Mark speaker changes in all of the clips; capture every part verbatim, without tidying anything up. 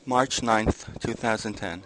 Speaker 1: March ninth, two thousand ten.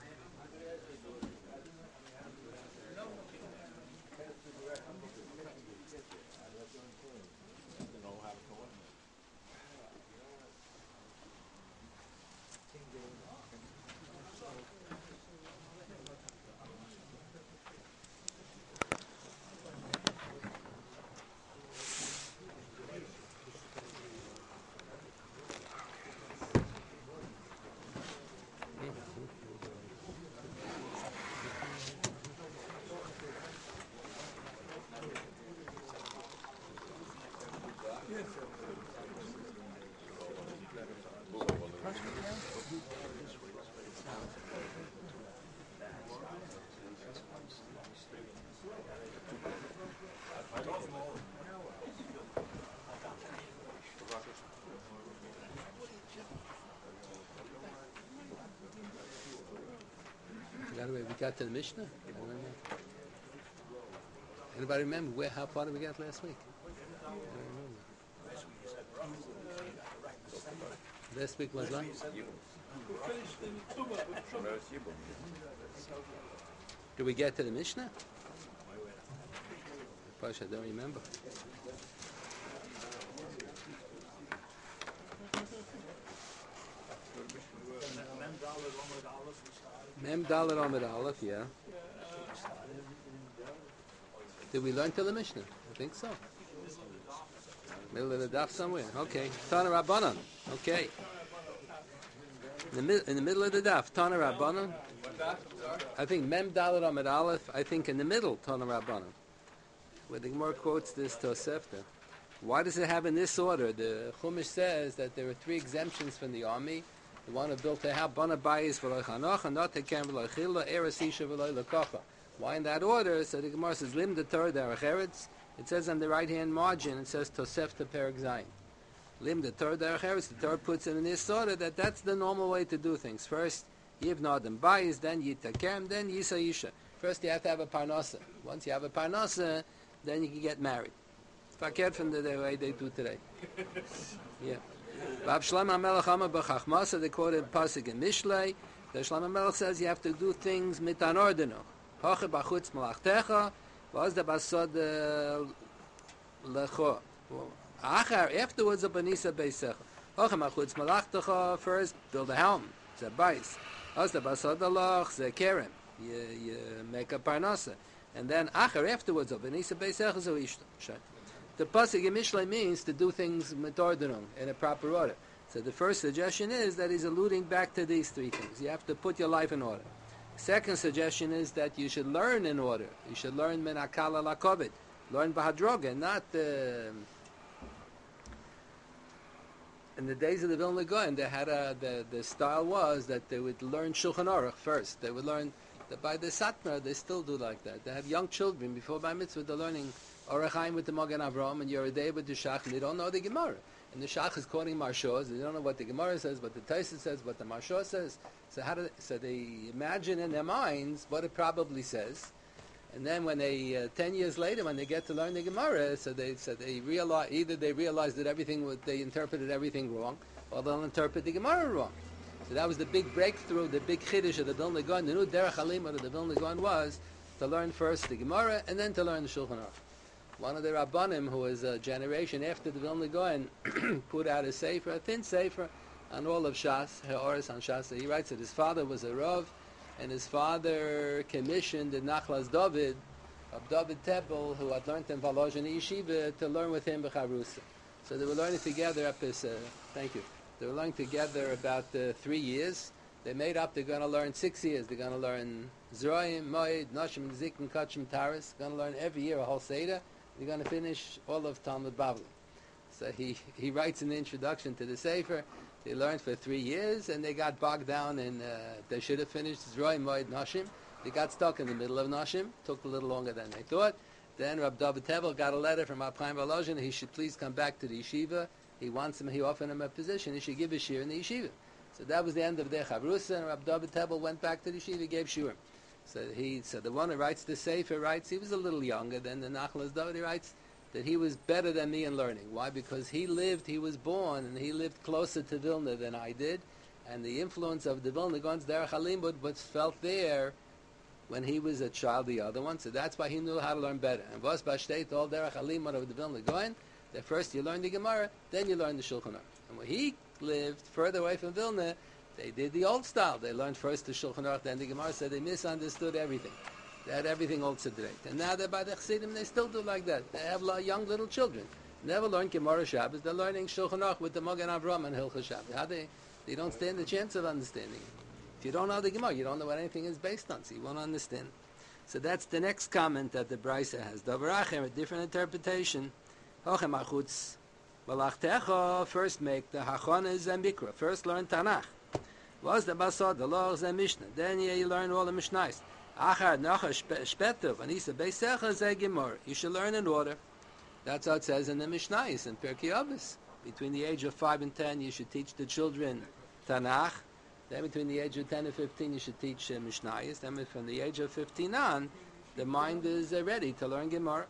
Speaker 2: We got to the Mishnah? I don't remember. Anybody remember where, how far did we get last week? I don't remember. Last week was what? Did we get to the Mishnah? Gosh, I don't remember. Mem Dalet Amud Aleph, yeah. Did we learn till the Mishnah? I think so. Middle of the daf somewhere. Okay. Tana Rabbanan. Okay. In the, mi- in the middle of the daf, Tana Rabbanan. I think Mem Dalet Amud Aleph. I think in the middle, Tana Rabbanan. Where the Gemara quotes this Tosefta. Why does it have in this order? The Chumash says that there are three exemptions from the army. The one who built a house, Bana Bayis v'loy Chanoch, and not Tekem v'loy Chila, Eres Isha v'loy Lekocha. Why in that order? So the Gemara says, Lim the Torah derech Eretz. It says on the right-hand margin, it says Tosefta Perek Zayin. Lim the Torah derech Eretz. The Torah puts it in this order that that's the normal way to do things. First, Yiv Nadam Bayis, then Yitakem, then Yisa Isha. First, you have to have a Parnasa. Once you have a Parnasa, then you can get married. Fakir from the, the way they do today. Yeah. Rav Shlomo HaMelech Amar b'Chachmasa, they quoted Pasuk in Mishlei. The Shlomo HaMelech says you have to do things mitan ordeno. Hoche b'chutz malachtecha, v'az da basod lecho. Achar, afterwards, a banisa beisecha. Hoche b'chutz malachtecha, first build a helm, ze bais. V'az da basod lech, ze kerem. You, you make a parnasa. And then achar, afterwards, a banisa beisecha, zo ishto. The pasuk in Mishlei means to do things metordinum, in a proper order. So the first suggestion is that he's alluding back to these three things. You have to put your life in order. Second suggestion is that you should learn in order. You should learn min akala lakovid, learn bahadroga, not uh, in the days of the Vilna Gaon. They had a the the style was that they would learn Shulchan Aruch first. They would learn that by the Satmar. They still do like that. They have young children before Bar Mitzvah. They're learning Orach Chaim with the Magen Avraham and Yeridei with the Shach, and they don't know the Gemara. And the Shach is quoting Marshos. They don't know what the Gemara says, what the Taisa says, what the Marshos says. So how do they, so they imagine in their minds what it probably says, and then when they uh, ten years later, when they get to learn the Gemara, so they so they realize either they realize that everything was, they interpreted everything wrong, or they'll interpret the Gemara wrong. So that was the big breakthrough, the big chiddush of the Vilna Gaon. The new derech halima of the Vilna Gaon was to learn first the Gemara and then to learn the Shulchan Aruch. One of the Rabbanim, who was a generation after the Vilna Gaon, put out a sefer, a thin sefer, on all of Shas, He'oris on Shas. He writes that his father was a Rav, and his father commissioned the Nachlas David, of David Teppel, who had learned in Volozhin Yeshiva, to learn with him B'Chavrusa. So they were learning together up this, uh, thank you, they were learning together about uh, three years. They made up, they're going to learn six years. They're going to learn Zroim, Moed, Noshim, Zikin, Kachim, Taris. Going to learn every year a whole Seder. They're going to finish all of Talmud Bavli. So he, he writes in the introduction to the Sefer, they learned for three years, and they got bogged down in, uh, they should have finished Zroim, Moed, Noshim. They got stuck in the middle of Noshim. Took a little longer than they thought. Then Rab David Tevel got a letter from Rab Chaim Volozhin. He should please come back to the yeshiva. He wants him, he offered him a position. He should give a shir in the yeshiva. So that was the end of their Chavrusa, and Rab David Tevel went back to the yeshiva, gave shiur. So he, so the one who writes the Sefer writes, he was a little younger than the Nachlas David. He writes that he was better than me in learning. Why? Because he lived, he was born, and he lived closer to Vilna than I did. And the influence of the Vilna Gaon's Derech HaLimud was felt there when he was a child, the other one. So that's why he knew how to learn better. And was Bashteit, all Derech HaLimud of the Vilna Gaon, that first you learn the Gemara, then you learn the Shulchan Aruch. And when he lived further away from Vilna, they did the old style. They learned first the Shulchan Aruch, then the Gemara, so they misunderstood everything. They had everything all tzedreit. And now they're by the Chassidim, they still do like that. They have young little children. Never learn Gemara Shabbos. They're learning Shulchan Aruch with the Magen Avraham and Hilchos Shabbos. How they, they don't stand the chance of understanding it. If you don't know the Gemara, you don't know what anything is based on, so you won't understand. So that's the next comment that the Brisa has. Davar Acher, a different interpretation. Hochem achutz malachtecha, first make the Hachonas and Mikra. First learn Tanakh. Was the Basod, the Laws and Mishnah. Then you learn all the Mishnais. Achar nacha shpeter, when he said Beisecha ze Gemara. You should learn in order. That's how it says in the Mishnais, in Pirkei Avos. Between the age of five and ten, you should teach the children Tanakh. Then between the age of ten and fifteen, you should teach uh, Mishnayos. Then from the age of fifteen on, the mind is uh, ready to learn Gemara.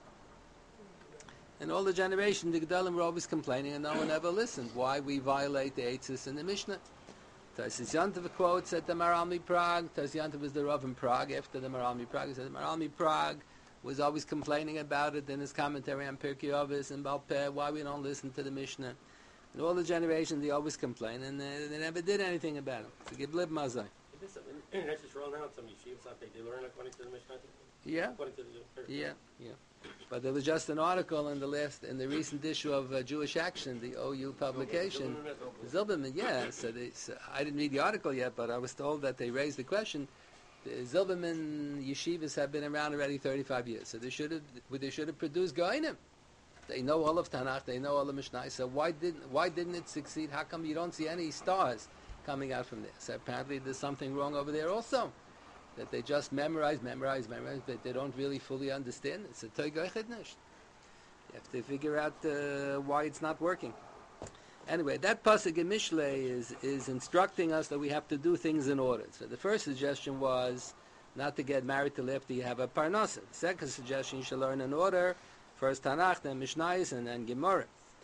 Speaker 2: And all the generation, the Gedolim were always complaining, and no one ever listened. Why we violate the Eitzes in the Mishnah? Taisis Yantav quotes at the Maralmi Prague. Taisis Yantav was the Rav in Prague after the Maralmi Prague. He said the Maralmi Prague was always complaining about it in his commentary on Pirkei Avos and Baal Peh, why we don't listen to the Mishnah. And all the generations, they always complain, and they, they never did anything about it. So give lib mazai.
Speaker 3: In Israel now, some yeshivas, they do learn according to the Mishnah?
Speaker 2: Yeah.
Speaker 3: According to the
Speaker 2: Yeah, yeah. But there was just an article in the last, in the recent issue of uh, Jewish Action, the O U publication. Zilberman, yeah. So, they, so I didn't read the article yet, but I was told that they raised the question. The Zilberman yeshivas have been around already thirty-five years, so they should have, they should have produced Goinim. They know all of Tanakh, they know all the Mishnah. So why didn't why didn't it succeed? How come you don't see any stars coming out from there? So apparently there's something wrong over there also. That they just memorize, memorize, memorize, but they don't really fully understand. It's a toigoy chidnish. You have to figure out uh, why it's not working. Anyway, that pasuk in Mishlei is, is instructing us that we have to do things in order. So the first suggestion was not to get married till after you have a parnasa. The second suggestion, you should learn in order. First Tanakh, then Mishnayos, and then Gemara.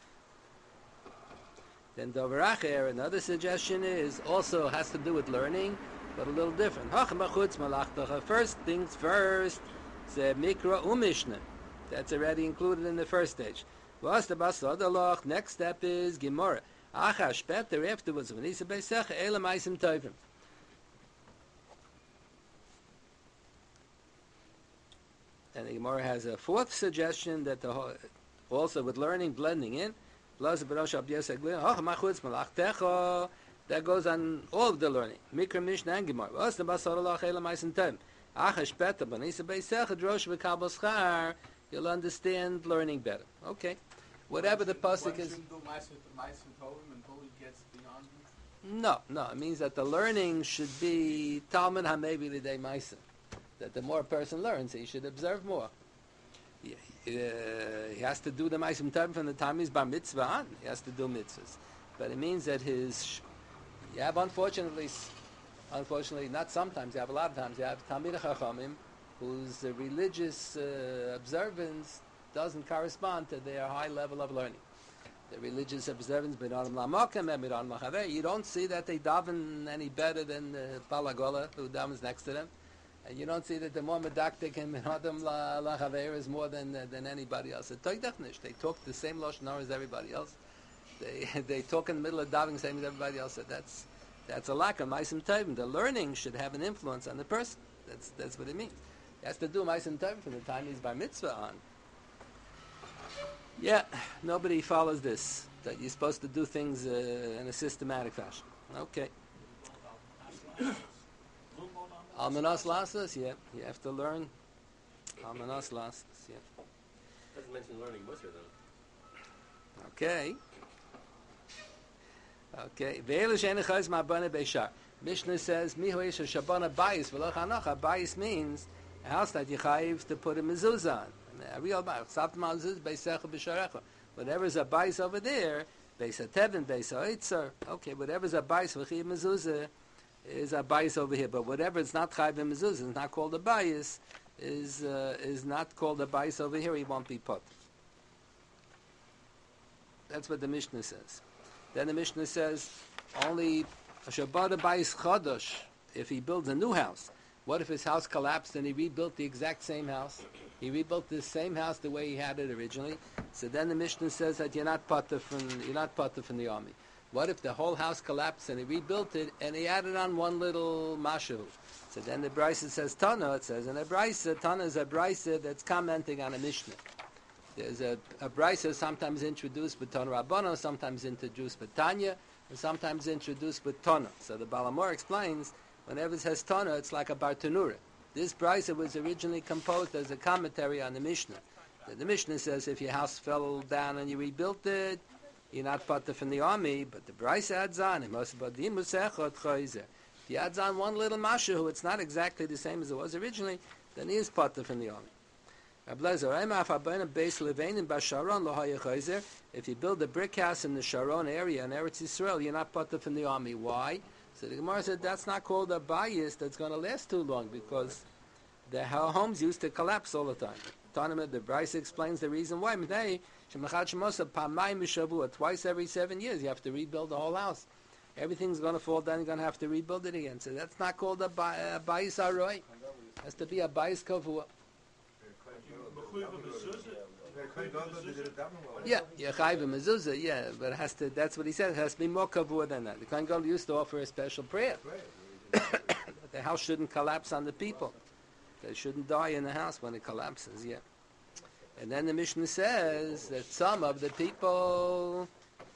Speaker 2: Then Dover Acher, another suggestion is, also has to do with learning, but a little different. First things first, the Mikra u'Mishnah. That's already included in the first stage. Next step is Gemara. Achash better afterwards. When he said Beisech, Elam Aisim Tovim. And the Gemara has a fourth suggestion that the whole, also with learning, blending in. That goes on all of the learning. Mikra, Mishnah, and Gemara. Achash better. When he said Beisech, Drosh v'Kabel Schar. You'll understand learning better. Okay. Whatever the pasuk is. No, no. It means that the learning should be Talmud HaMevi L'dei Maisa. That the more a person learns, he should observe more. He, uh, he has to do the Maisim Tovim from the time he's bar mitzvah on. He has to do mitzvahs. But it means that his... You have, unfortunately, unfortunately, not sometimes, you have a lot of times, you have Talmidei Chachamim, whose uh, religious uh, observance doesn't correspond to their high level of learning. The religious observance, you don't see that they daven any better than the Palagola, who davens next to them. And you don't see that the more medaktik and Menadam Lachaver is more than uh, than anybody else. They talk the same Lashon Hara as everybody else. They they talk in the middle of davening same as everybody else. So that's that's a lack of Maisim Tovim. The learning should have an influence on the person. That's that's what it means. He has to do Maisim Tovim from the time he's bar mitzvah on. Yeah, nobody follows this. That you're supposed to do things uh, in a systematic fashion. Okay. Almanas Lasas, yeah. You have to learn Almanas Lasas, yeah.
Speaker 3: Doesn't mention learning Musar, though.
Speaker 2: Okay. Okay. Ve'elu she'en echaz ma'abana beishar. Mishnah says, Mihu yesh shabana bayis v'lo chanocha. Bayis means a house that you chayiv to put a mezuzah on. A real bayis. Sabt ma'azuz beisecha b'sharecha. Whatever's a bayis over there, beis ha-tevin, beis ha-oitzer. Okay, whatever's a bayis v'chiv mezuzah is a bayis over here. But whatever it's not chayiv and mezuzah, is not called a bayis, is uh, is not called a bayis over here, he won't be put. That's what the Mishnah says. Then the Mishnah says only Shabbat Bayis Chodosh, if he builds a new house, what if his house collapsed and he rebuilt the exact same house? He rebuilt the same house the way he had it originally. So then the Mishnah says that you're not potter from you're not potter from the army. What if the whole house collapsed and he rebuilt it and he added on one little mashu? So then the Brisa says Tana. It says in a Brisa, Tana is a Brisa that's commenting on a Mishnah. There's a, a Brisa sometimes introduced with Tana Rabbana, sometimes introduced with Tanya, and sometimes introduced with Tana. So the Balamor explains, whenever it says Tana, it's like a Bartanura. This Brisa was originally composed as a commentary on the Mishnah. The, the Mishnah says if your house fell down and you rebuilt it, you're not potter from the army, but the Brisa adds on, if he adds on one little mashu, it's not exactly the same as it was originally, then he is potter from the army. If you build a brick house in the Sharon area in Eretz Yisrael, you're not potter from the army. Why? So the Gemara said that's not called a bias that's going to last too long, because the homes used to collapse all the time. The Brisa explains the reason why. Twice every seven years you have to rebuild the whole house. Everything's going to fall down, you're going to have to rebuild it again. So that's not called a bias aroi. It has to be a bias kavua. Yeah, yeah, chayv mezuzah, yeah, but it has to. That's what he said. It has to be more kavua than that. The Kohen Gadol used to offer a special prayer. The house shouldn't collapse on the people. They shouldn't die in the house when it collapses. Yeah, and then the Mishnah says that some of the people,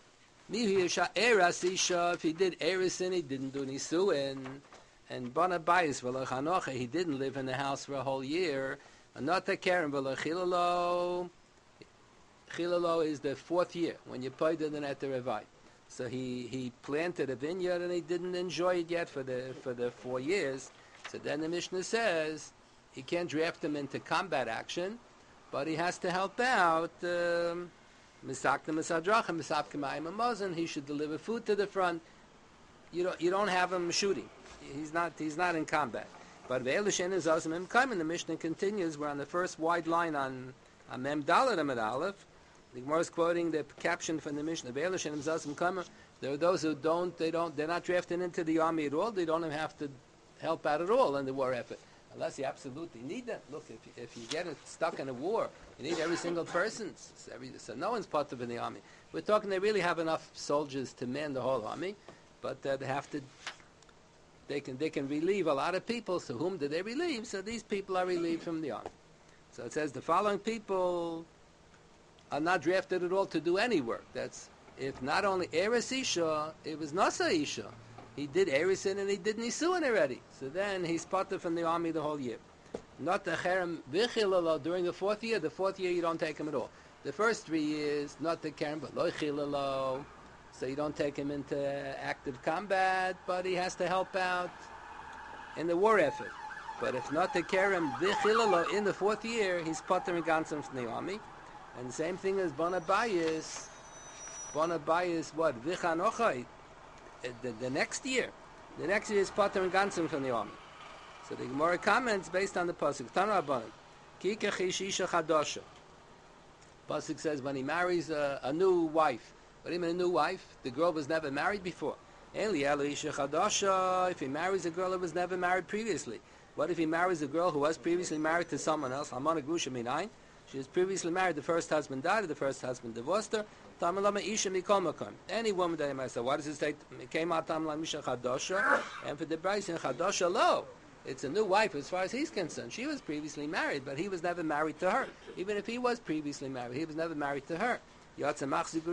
Speaker 2: if he did erisin, he didn't do nisuin, and bana bayis v'lochanocha, he didn't live in the house for a whole year. Another keren v'lochilalo. Chilalo is the fourth year when you played it in at the Revai. So he, he planted a vineyard and he didn't enjoy it yet for the for the four years. So then the Mishnah says he can't draft him into combat action, but he has to help out. Misakta misadracha misapkemayim amazon. He should deliver food to the front. You don't you don't have him shooting. He's not he's not in combat. But ve'elishen is azim imkaim. And the Mishnah continues. We're on the first wide line on on Mem Dalet Amud Aleph. The Gemara is quoting the caption from the Mishnah. There are those who don't, they don't, they're not drafted into the army at all. They don't even have to help out at all in the war effort, unless you absolutely need them. Look, if if you get stuck in a war, you need every single person. So, every, so no one's part of in the army. We're talking they really have enough soldiers to man the whole army, but uh, they have to. They can they can relieve a lot of people. So whom do they relieve? So these people are relieved from the army. So it says the following people are not drafted at all to do any work. That's if not only Eres Isha, it was Nasa Isha. He did Erisin and he did Nisuin already. So then he's parted from the army the whole year. Not the Cherem Vichilalo during the fourth year. The fourth year you don't take him at all. The first three years, not the Cherem, but Loichilalo. So you don't take him into active combat, but he has to help out in the war effort. But if not the Kerem Vichilalo in the fourth year, he's Potter and Gansim from the army. And the same thing as Bonabayas. Bonabayas, what? Vichanochai. The, the next year. The next year is Potter and Gansim from the army. So the Gemara comments based on the Pasuk. Tana Rabbanan. Ki kechish isha chadosha. Pasuk says when he marries a, a new wife. But even a new wife, the girl was never married before. If he marries a girl who was never married previously. What if he marries a girl who was previously married to someone else? Hamana Grusha Minayin. She was previously married. The first husband died. The first husband divorced her. Any woman that he might say, why does it say came out Misha Chadosha? And for the Bryce in Chadosha lo. It's a new wife as far as he's concerned. She was previously married, but he was never married to her. Even if he was previously married, he was never married to her. If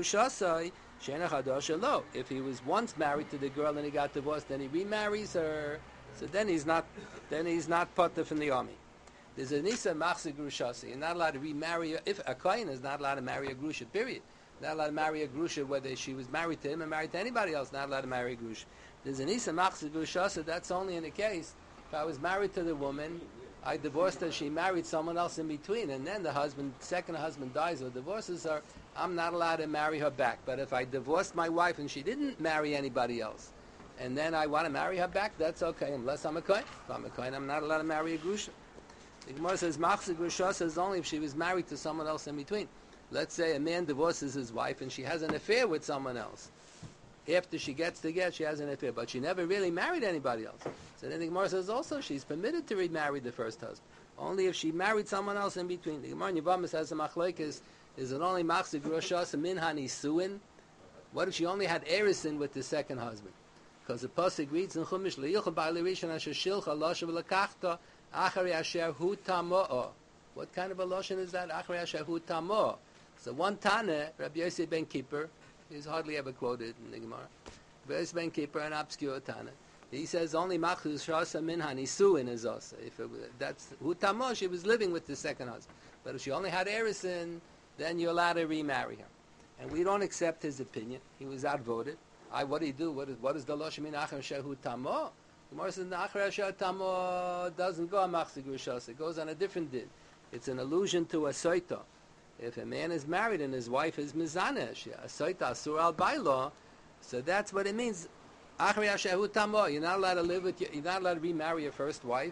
Speaker 2: he was once married to the girl and he got divorced, then he remarries her. So then he's not, then he's not potter from the army. There's a nisa machzir grushasi. You're not allowed to remarry. If a kohen is not allowed to marry a grusha, period. Not allowed to marry a grusha whether she was married to him or married to anybody else. Not allowed to marry a grusha. There's a nisa machzir grushasi. That's only in the case if I was married to the woman, I divorced her, she married someone else in between, and then the husband, second husband dies or divorces her. I'm not allowed to marry her back. But if I divorced my wife and she didn't marry anybody else, and then I want to marry her back, that's okay, unless I'm a kohen. If I'm a kohen, I'm not allowed to marry a grusha. The Gemara says, Machzir grusha says only if she was married to someone else in between. Let's say a man divorces his wife and she has an affair with someone else. after she gets the get, she has an affair, but she never really married anybody else. So then the Gemara says also she's permitted to remarry the first husband, only if she married someone else in between. The Gemara in Yevamos says the machlokes is it only machzik roshas minha nisuin? What if she only had erisin with the second husband? Because the pasuk reads in Chumash le'ilcha ba'alei rishon asher shilcha lashav lekachta achari asher hu tamoa. What kind of a lashon is that? Achari asher hu tamoa. So one Tana, Rabbi Yosef ben Kippur, he's hardly ever quoted in the Gemara. Rabbi Yosef ben Kippur, an obscure Tana. He says only machzus shasa minha nisuin is also. If it, that's hu tamoa, she was living with the second husband. But if she only had erisin, then you're allowed to remarry her. And we don't accept his opinion. He was outvoted. I, what do you do? What is, what is the lashon min achar shehu tamo? The Gemara says the achar shehu tamo doesn't go on machzik rishos. It goes on a different din. It's an allusion to a soita. If a man is married and his wife is mizanesh, a soita asur al bailo, so that's what it means. Achar shehu tamo. You're not allowed to live with. Your, you're not allowed to remarry your first wife.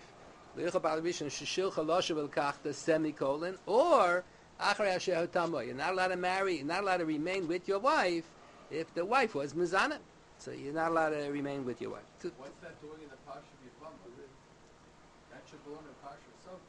Speaker 2: Semicolon or you're not allowed to marry, you're not allowed to remain with your wife if the wife was mizana. So you're not allowed to remain with your wife.
Speaker 4: What's that doing in the Parsha of Yevamos? That should go in the Parsha of something.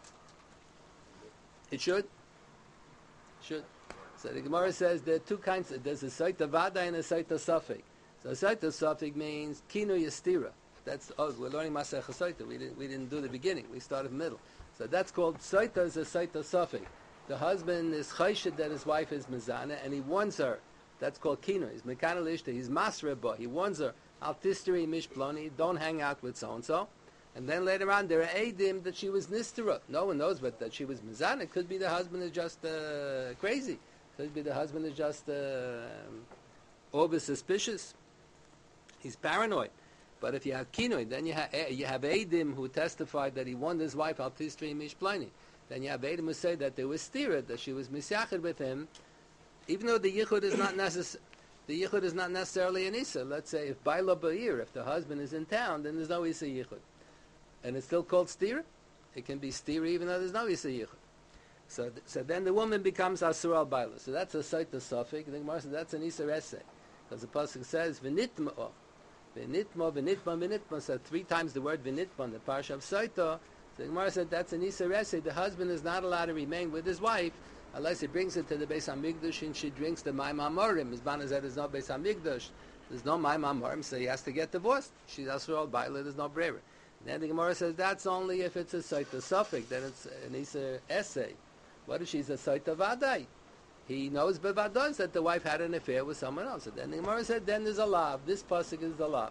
Speaker 2: It should. Should. So the Gemara says there are two kinds. Of, there's a Saita Vada and a Saita Safek. So a Saita Safek means Kinu Yastira. That's oh, we're learning Masech Saita. We didn't we didn't do the beginning. We started middle. So that's called Saita is a Saita Safek. The husband is chayshid that his wife is mizana, and he warns her. That's called kino. He's mekanal ishta. He's masreba. He warns her. Al tisteri mishploni. Don't hang out with so and so. And then later on, there are edim that she was nistera. No one knows, but that she was mizana. It could be the husband is just uh, crazy. Could be the husband is just uh, over suspicious. He's paranoid. But if you have kino, then you have you have edim who testified that he warned his wife al tisteri mishploni. Then you have Edom who say that there was stira, that she was misyachid with him, even though the yichud is not necess- the yichud is not necessarily an isa. Let's say if baila ba'ir, if the husband is in town, then there's no isa yichud, and it's still called stira. It can be stira even though there's no isa yichud. So, th- so then the woman becomes asur al baila. So that's a saita safek. The Gemara says that's an isa essay, because the pasuk says v'nitma, v'nitma, v'nitma, v'nitma. So three times the word v'nitma in the parsha of saita. So the Gemara said that's an Isa Rese. The husband is not allowed to remain with his wife unless he brings it to the Beis HaMikdash and she drinks the Mayim HaMorim. His Bana said there's no Beis HaMikdash. There's no Mayim HaMorim, so he has to get divorced. She's also all Baila, there's no Breira. Then the Gemara says that's only if it's a Saita Suffolk, then it's an Isa Essay. What if she's a Saita Vadai? He knows Bevadon that the wife had an affair with someone else. So then the Gemara said then there's a lav. This pasuk is the lav.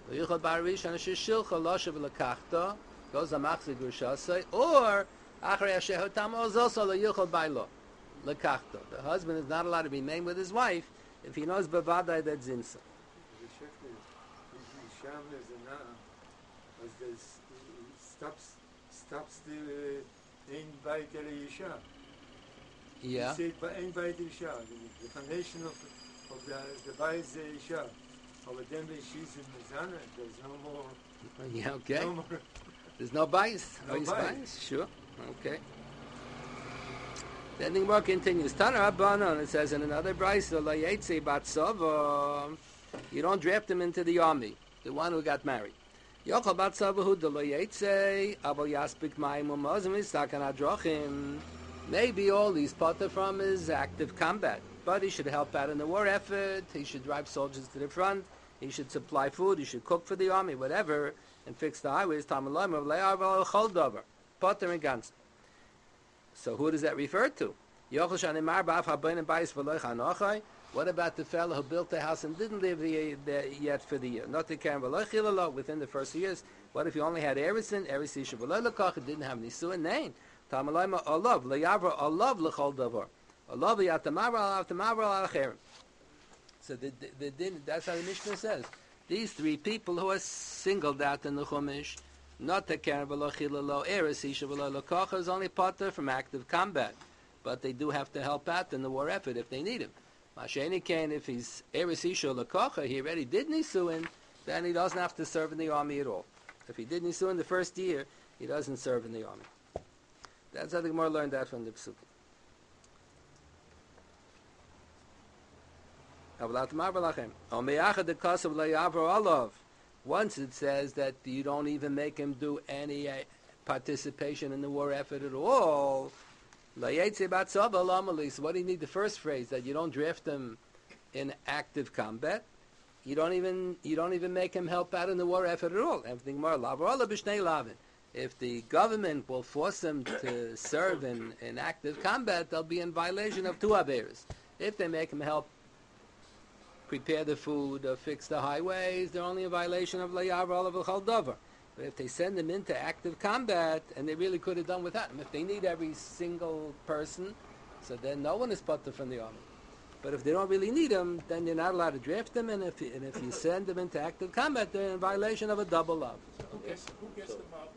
Speaker 2: Goes a machzik rishasai, or achrei asher tamo is also the yichol bailo lekachto. The husband is not allowed to remain with his wife if he knows bevadai that zinsa.
Speaker 4: The shechter, the sham is a na, as this stops stops the ein bayit el yisha.
Speaker 2: Yeah.
Speaker 4: He said ein bayit el yisha. The foundation of of the the bayit is yisha. But then when she's in mizana, there's no more.
Speaker 2: Yeah. Okay.
Speaker 4: No more.
Speaker 2: There's no bias.
Speaker 4: No
Speaker 2: bias.
Speaker 4: bias.
Speaker 2: Sure. Okay. Then the Gemara continues. Tana Rabbanon, it says in another brayso, la yetze batzava. You don't draft him into the army, the one who got married. Yochel batzava hu de la yetze, abel yaspik mayim umazim istakan adrochim. Maybe all these potter from his active combat, but he should help out in the war effort. He should drive soldiers to the front. He should supply food. He should cook for the army, whatever. And fix the highways. Potter and Gans. So who does that refer to? What about the fellow who built the house and didn't live there yet for the year? Not the Karen within the first years. What if he only had Erison? Erison Shavalakach didn't have Nisuin name. Tamalayma Olav, Layavra Olav Lechol Davar. Olav Yatamara Tamara Alacher. So the, the, the, that's how the Mishnah says. These three people who are singled out in the Chumash, not the Karen Balachilalo, Eris, Ishavalalo Kocha, is only potter from active combat. But they do have to help out in the war effort if they need him. Masheni Kane, if he's Eris Isha Lakocha, he already did Nisuin, then he doesn't have to serve in the army at all. If he did Nisuin the first year, he doesn't serve in the army. That's how the Gemara learned that from the Psukim. Once it says that you don't even make him do any uh, participation in the war effort at all. So what do you need the first phrase? That you don't draft him in active combat. You don't even you don't even make him help out in the war effort at all. Everything more. If the government will force him to serve in, in active combat, they'll be in violation of two averos. If they make him help prepare the food or fix the highways, they're only in violation of layav olav v'chol davar. But if they send them into active combat, and they really could have done without them, if they need every single person, so then no one is putter from the army. But if they don't really need them, then you're not allowed to draft them, and if you, and if you send them into active combat, they're in violation of a double lav.
Speaker 5: Who gets, who gets the malchus?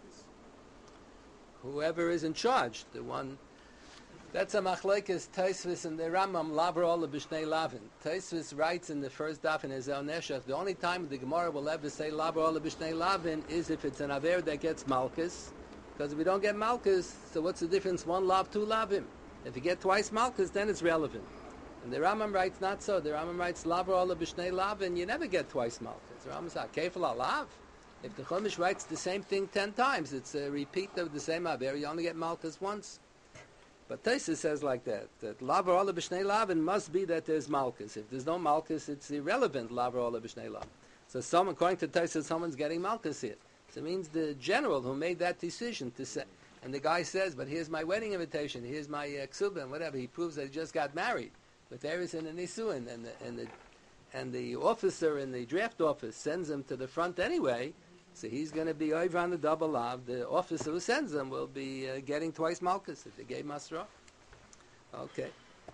Speaker 2: Whoever is in charge, the one. That's a machlekes Tosfos and the Rambam Lavar Ola B'Shnei Lavin. Tosfos writes in the first daf in Ezel Neshach, the only time the Gemara will ever say Lavar Ola B'Shnei Lavin is if it's an aver that gets malchus. Because if we don't get malchus, so what's the difference? One lav, two lavim. If you get twice malchus, then it's relevant. And the Rambam writes not so. The Rambam writes Lavar Ola B'Shnei Lavin, you never get twice malchus. The Rambam says, Kefal alav. If the Chumash writes the same thing ten times, it's a repeat of the same aver, you only get malchus once. But Tosfos says like that, that Lavar Ola B'Shnei Lavin must be that there's malchus. If there's no malchus, it's irrelevant, Lavar Ola B'Shnei Lavin. So someone, according to Tosfos, someone's getting malchus here. So it means the general who made that decision to say, and the guy says, but here's my wedding invitation, here's my uh, ksuba, and whatever. He proves that he just got married with Eris and Nisuin, and the, and the and the officer in the draft office sends him to the front anyway. So he's going to be over on the double lav. The officer who sends them will be uh, getting twice malchus if they gave masra. Okay.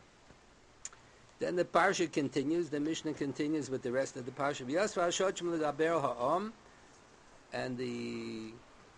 Speaker 2: Then the parsha continues. The Mishnah continues with the rest of the parsha. And the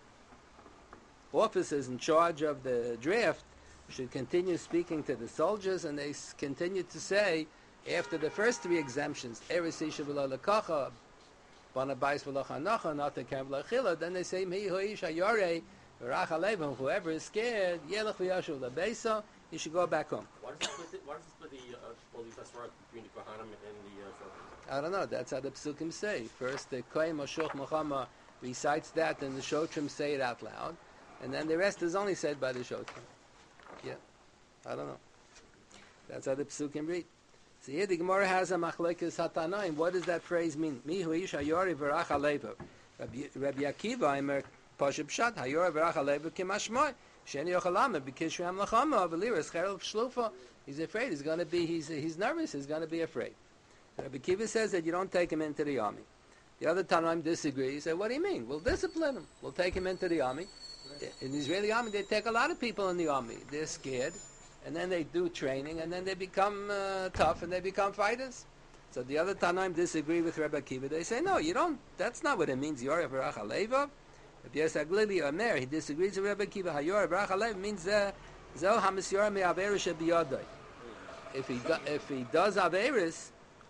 Speaker 2: officers in charge of the draft should continue speaking to the soldiers, and they s- continue to say, after the first three exemptions, Eres Isha V'lo Lekacha, Bana Bais V'lo Chanacha, Nata Kem V'lo Chila, then they say, Mi Hu Isha Yorei, V'rach Alevim, whoever is scared, Yelech V'yashuv L'beisa, you should go back home.
Speaker 3: Why does it split, why does it split the, uh, all these Asrat between the Kohanim and the uh, Shoftim?
Speaker 2: I don't know, that's how the Psukim say. First, the Kohen Moshuch Mochama recites that, and the Shotrim say it out loud, and then the rest is only said by the Shotrim. Yeah, I don't know. That's how the Psukim read. So here the Gemara has a machlekes hatanaim. What does that phrase mean? Mi hu ish hayori v'rach alevo. Rabbi Akiva imer pashup shat hayori v'rach alevo kimashmoi. Sheni yochalama b'kishram lachama v'liras cherel shlufa. He's afraid. He's going to be. He's he's nervous. He's going to be afraid. Rabbi Akiva says that you don't take him into the army. The other Tanaim disagree. He said, "What do you mean? We'll discipline him. We'll take him into the army." In the Israeli army, they take a lot of people in the army. They're scared, and then they do training, and then they become uh, tough, and they become fighters. So the other Tanaim disagree with Rabbi Akiva. They say, no, you don't. That's not what it means. Yoreh v'rach aleva. Rabbi Yosef Aglili Omer, he disagrees with Rabbi Akiva. Hayoreh v'rach aleva means zeh hamisyora me'averis shebiyodai. If he do, if he does averis,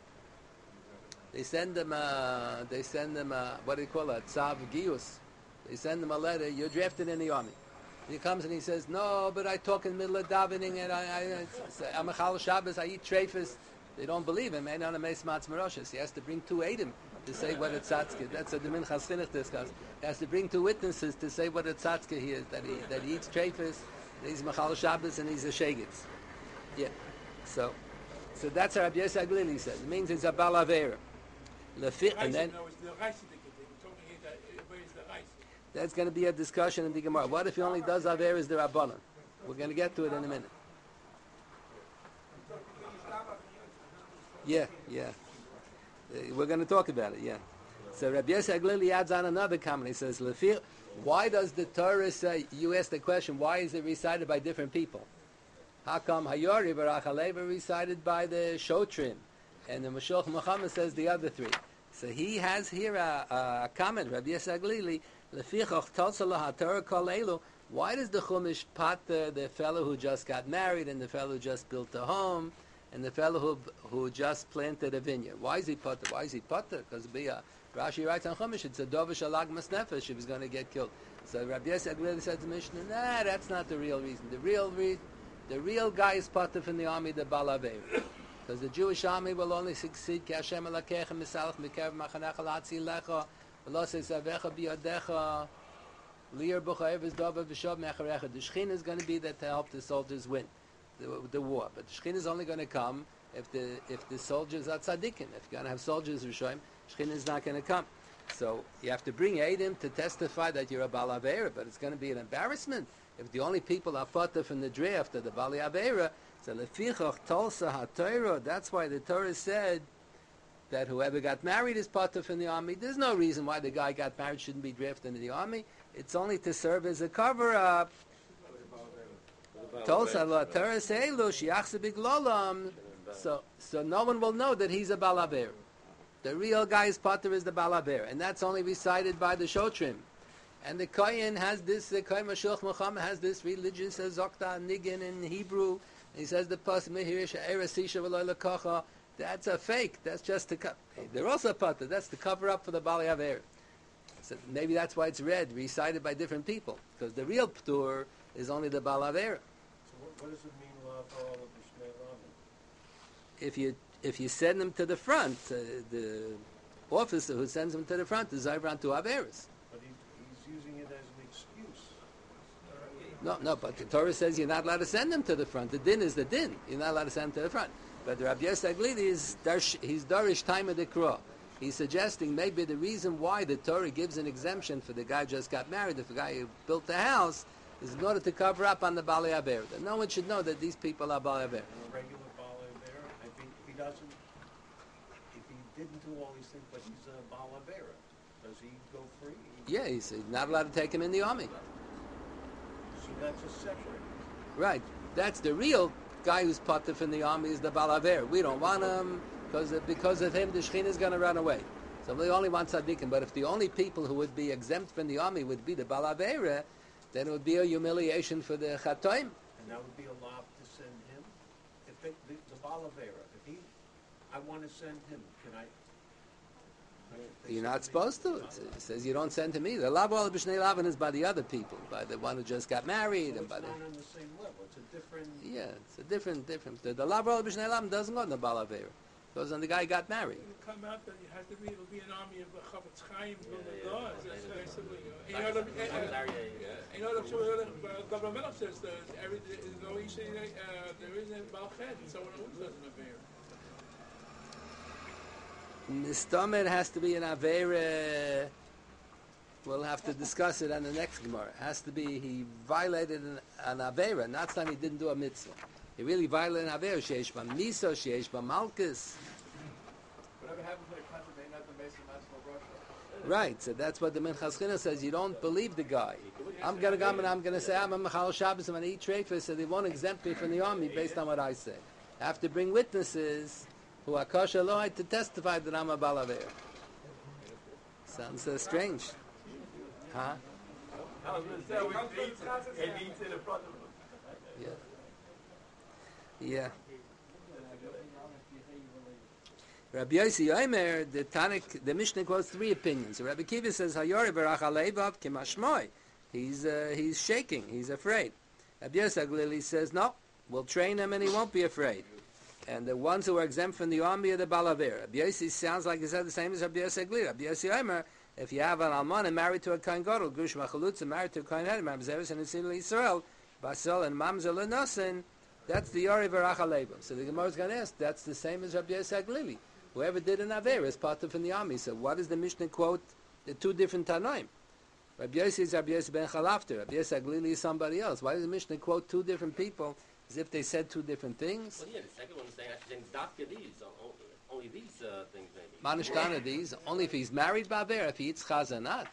Speaker 2: they send him. Uh, they send him. Uh, what do you call it? Tzav Giyus. They send him a letter, you're drafted in the army. He comes and he says, no, but I talk in the middle of davening, and I, I, I'm a Chal Shabbos, I eat treifas. They don't believe him. He has to bring two Eidim to say what a tzatzke. That's what the Minchas Chinuch discuss. He has to bring two witnesses to say what a tzatzke he is, that he, that he eats treifas, that he's Machal Shabbos, and he's a Shegitz. Yeah. So so that's how Rabbi Yosef Aglili says. It means it's a Balavera. And then... That's going to be a discussion in the Gemara. What if he only does Averis the Rabbanan? We're going to get to it in a minute. Yeah, yeah. Uh, we're going to talk about it, yeah. So Rabbi Yosef Aglili adds on another comment. He says, Lefir, why does the Torah say, you asked the question, why is it recited by different people? How come Hayori Barach Aleva recited by the Shotrim? And the Mashoch Muhammad says the other three. So he has here a, a comment, Rabbi Yosef Aglili, why does the Chumash pat the, the fellow who just got married, and the fellow who just built a home, and the fellow who who just planted a vineyard? Why is he pater? Why is he pater? Because Rashi writes on Chumash, it's a dovish alag masnefesh if he's going to get killed. So Rabbi Yosef Aglili said to Mishnah, nah, that's not the real reason. The real reason, the real guy is pater from the army, the Balaveir. Because the Jewish army will only succeed ki Hashem elakechem misalach mikev machanecha latzi lecha v'lo sesavecha biyadecha lier b'cha eves dova v'shov mecharecha. The Shekhinah is going to be there to help the soldiers win the, the war. But the Shekhinah is only going to come if the if the soldiers are tzaddikim. If you're going to have soldiers Rishoyim, Shekhinah is not going to come. So you have to bring Eidim to testify that you're a Bal Aveira, but it's going to be an embarrassment if the only people are potter from the draft are the Bali Aveira. So lefichach tolsa haTorah. That's why the Torah said that whoever got married is potter from the army. There's no reason why the guy got married shouldn't be drafted into the army. It's only to serve as a cover-up. Tolsa la Torah seilu shiachse biglolam. So, so no one will know that he's a Bal Aveira. The real guy's potter is the Bal Aveira, and that's only recited by the Shotrim. And the Kohen has this, the Kohen Mashiach Muhammad has this religious Zokta Nigin in Hebrew. He says the pas mehirish erasisha v'loy lekacha. That's a fake. That's just to cover. They're also potter. That's to cover up for the Bali Aveira. So maybe that's why it's read, recited by different people, because the real ptur is only the Bal Aveira.
Speaker 5: So what, what does it mean, La Torah B'Shnei Lavin?
Speaker 2: If you if you send them to the front, uh, the officer who sends them to the front is Zayvran to Averis.
Speaker 5: But he, he's using it as an excuse.
Speaker 2: No, no, but the Torah says you're not allowed to send them to the front. The din is the din. You're not allowed to send them to the front. But Rabbi Yosef Glili is darsh, he's darish time of the Kro. He's suggesting maybe the reason why the Torah gives an exemption for the guy who just got married, if the guy who built the house, is in order to cover up on the Bali Aver. That no one should know that these people are Bali Aver.
Speaker 5: And a regular Baal Avera, if he, if he doesn't, if he didn't do all these things, but he's a Baal Avera, does he go free?
Speaker 2: Yeah, he's not allowed to take him in the army.
Speaker 5: So that's a separate.
Speaker 2: Right. That's the real guy who's patif in the army is the Balaver. We don't want him because because of him the Shekhinah is going to run away. So we only want tzaddikim. But if the only people who would be exempt from the army would be the Balaver, then it would be a humiliation for the Chatoim.
Speaker 5: And that would be allowed to send him? If it, the, the Baal Avera, if he, I want to send him, can I?
Speaker 2: You're not supposed to. It says you don't send him either. Lavo b'shnei lavin is by the other people, by the one who just got married,
Speaker 5: So
Speaker 2: and by
Speaker 5: it's
Speaker 2: the
Speaker 5: not on the same level. It's a different.
Speaker 2: yeah, it's a different, different. The, the Lavo b'shnei lavin doesn't go on the Balaver. It goes on the guy who got married.
Speaker 6: It'll come out that it has to be, it'll be an army of the Chavetz Chaim from the
Speaker 3: yeah,
Speaker 6: doors.
Speaker 3: yeah.
Speaker 6: That's what I said. You
Speaker 3: Like-
Speaker 6: know what
Speaker 3: like
Speaker 6: I
Speaker 3: Larry,
Speaker 6: mean?
Speaker 3: yeah.
Speaker 6: You know what I'm Governor Melech says, there's every, there's no issue, uh, there is a Balched, someone who doesn't have here.
Speaker 2: Mistomer has to be an Avera. We'll have to discuss it on the next Gemara. It has to be he violated an, an Avera, not saying he didn't do a mitzvah. He really violated an Avera. Sheish ba miso, sheish ba malchus.
Speaker 7: Whatever happened to the country, they not the Mason Matzvah Russia.
Speaker 2: Right, so that's what the Minchas Chinuch says. You don't believe the guy. I'm going to come and I'm going to say, I'm a Mechal Shabbos, I'm going to eat treifah, so they won't exempt me from the army based on what I say. I have to bring witnesses who are kosher lo'ai to testify that I'm a Balaver. Sounds uh, strange. Huh?
Speaker 4: I was going to say, we eat and eat in the front of them.
Speaker 2: Yeah. Yeah. Rabbi Yossi Yomer, the Tanakh, the Mishnah quotes three opinions. Rabbi Kiva says, Hayori barach alevav kimashmoi. He's, uh, he's shaking, he's afraid. Rabbi Yossi Glili says, no, we'll train him and he won't be afraid. And the ones who are exempt from the army are the Balaver. Rabbi Yossi sounds like he said the same as Rabbi Yossi Glili. Rabbi Yossi Yomer, if you have an Alman married to a Kohen Gadol, Gush Machalutza married to a Kohen Hedem, Mamzeres and Nisil Yisrael, Basel and Mamzel and Nosen, that's the Yori barach alevav. So the Gemara is going to ask, that's the same as Rabbi Yossi Glili. Whoever did an Aver is part of in the army. So what does the Mishnah quote? The two different Tanoim. Rabbi Yossi is Rabbi Yossi ben Chalafter. Rabbi Yossi Glili is somebody else. Why does the Mishnah quote two different people as if they said two different things?
Speaker 3: Well, yeah, the second one is saying actually saying Dafka these, o- o- only these uh, things maybe.
Speaker 2: Manishkana these, only if he's married by Aver, if he eats chazanat.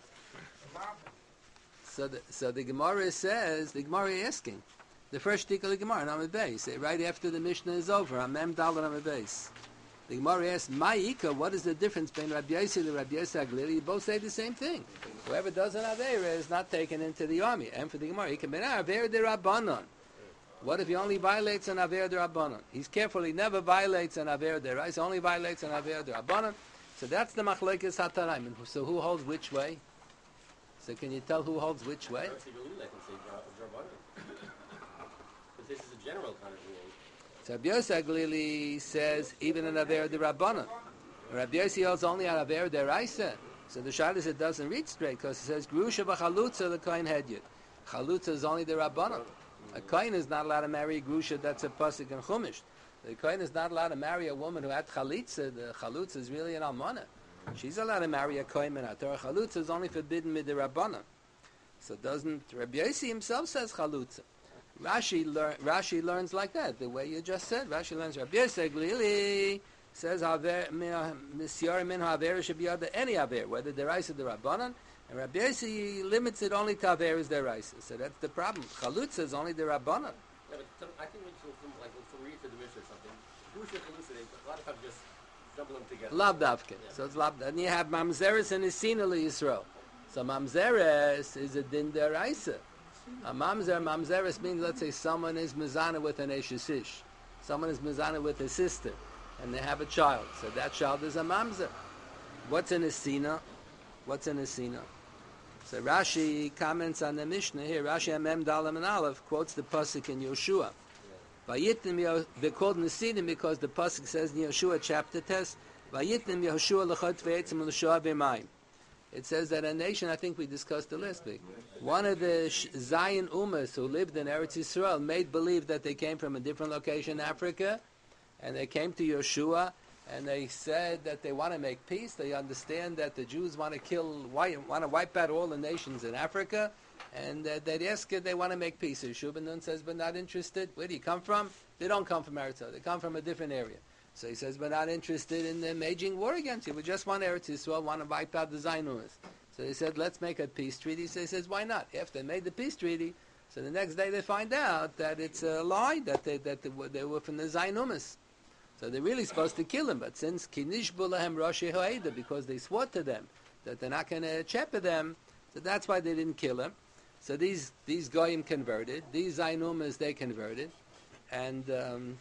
Speaker 2: So the, so the Gemara says, the Gemara is asking, the first shtik of the Gemara, on the base, right after the Mishnah is over, on Mem Dalet on the base. The Gemara asks, Ma'ika, what is the difference between Rabbi Yossi and Rabbi Yossi Glili? You both say the same thing. Whoever does an Avera is not taken into the army. And for the Gemara, he can be an Avera de Rabbanon. What if he only violates an Avera de Rabbanon? He's careful, he never violates an Avera de Rais, he only violates an Avera de Rabbanon. So that's the Machlekes HaTanaim. And so who holds which way? So can you tell who holds which way?
Speaker 3: Because this is a general kind of rule.
Speaker 2: So Rabbi Yossi Aglili says even an Aver de Rabbanan. Rabbi Yossi holds only an Aver de Raisa. So the Shad is it doesn't read straight because it says Grusha v'chalutza the Kohen Hedyot. Chalutza is only the Rabbanan. A Kohen is not allowed to marry a Grusha that's a Pasuk and Chumash. The Kohen is not allowed to marry a woman who had Chalitza. The Chalutza is really an Almana. She's allowed to marry a Kohen and Torah. Chalutza is only forbidden with the Rabbanan. So doesn't Rabbi Yossi himself says Chalutza. Rashi, lear, Rashi learns like that, the way you just said. Rashi learns Rabbi Yossi Glili says Misyar min Haver should be under any Haver, whether the Raisa or the Rabbanan. And Rabbi Yossi limits it only to Haver is the Raisa. So that's the problem. Chalutza is only the Rabbanan.
Speaker 3: Yeah, but some, I think when you from like from read to the Mishnah or something, Grusha and Chalutza, they a lot of times just jumble them together.
Speaker 2: Lav Davke.
Speaker 3: Yeah.
Speaker 2: So it's Lav. And you have Mamzeres and Isina Yisrael. So Mamzeres is a din deraisa. A Mamzer, Mamzeres means, let's say, someone is Mizana with an Eshesish. Someone is Mizana with a sister, and they have a child. So that child is a Mamzer. What's an Isina? What's an Isina? So Rashi comments on the Mishnah here. Rashi Amem Dalam and Aleph quotes the pasuk in Yoshua. Vayitnim, they're called Nesinim because the pasuk says in Yoshua chapter test, Vayitnim Yoshua l'chot ve'etzim l'shua b'mayim. It says that a nation, I think we discussed it last week, one of the Zion Umas who lived in Eretz Yisrael made believe that they came from a different location in Africa, and they came to Yeshua, and they said that they want to make peace. They understand that the Jews want to kill, want to wipe out all the nations in Africa, and uh, they'd ask if they want to make peace. Yeshua ben Nun says, but not interested. Where do you come from? They don't come from Eretz Yisrael. They come from a different area. So he says, we're not interested in uh, waging war against you. We just want Eretz Yisrael, want to wipe out the Zionumas. So he said, let's make a peace treaty. So he says, why not? After they made the peace treaty, so the next day they find out that it's a lie, that they, that they, were, they were from the Zionumas. So they're really supposed to kill him. But since Kinish Bulahem Roshi Hoeda, because they swore to them that they're not going to chepe them, so that's why they didn't kill him. So these, these Goyim converted. These Zionumas, they converted. And... Um,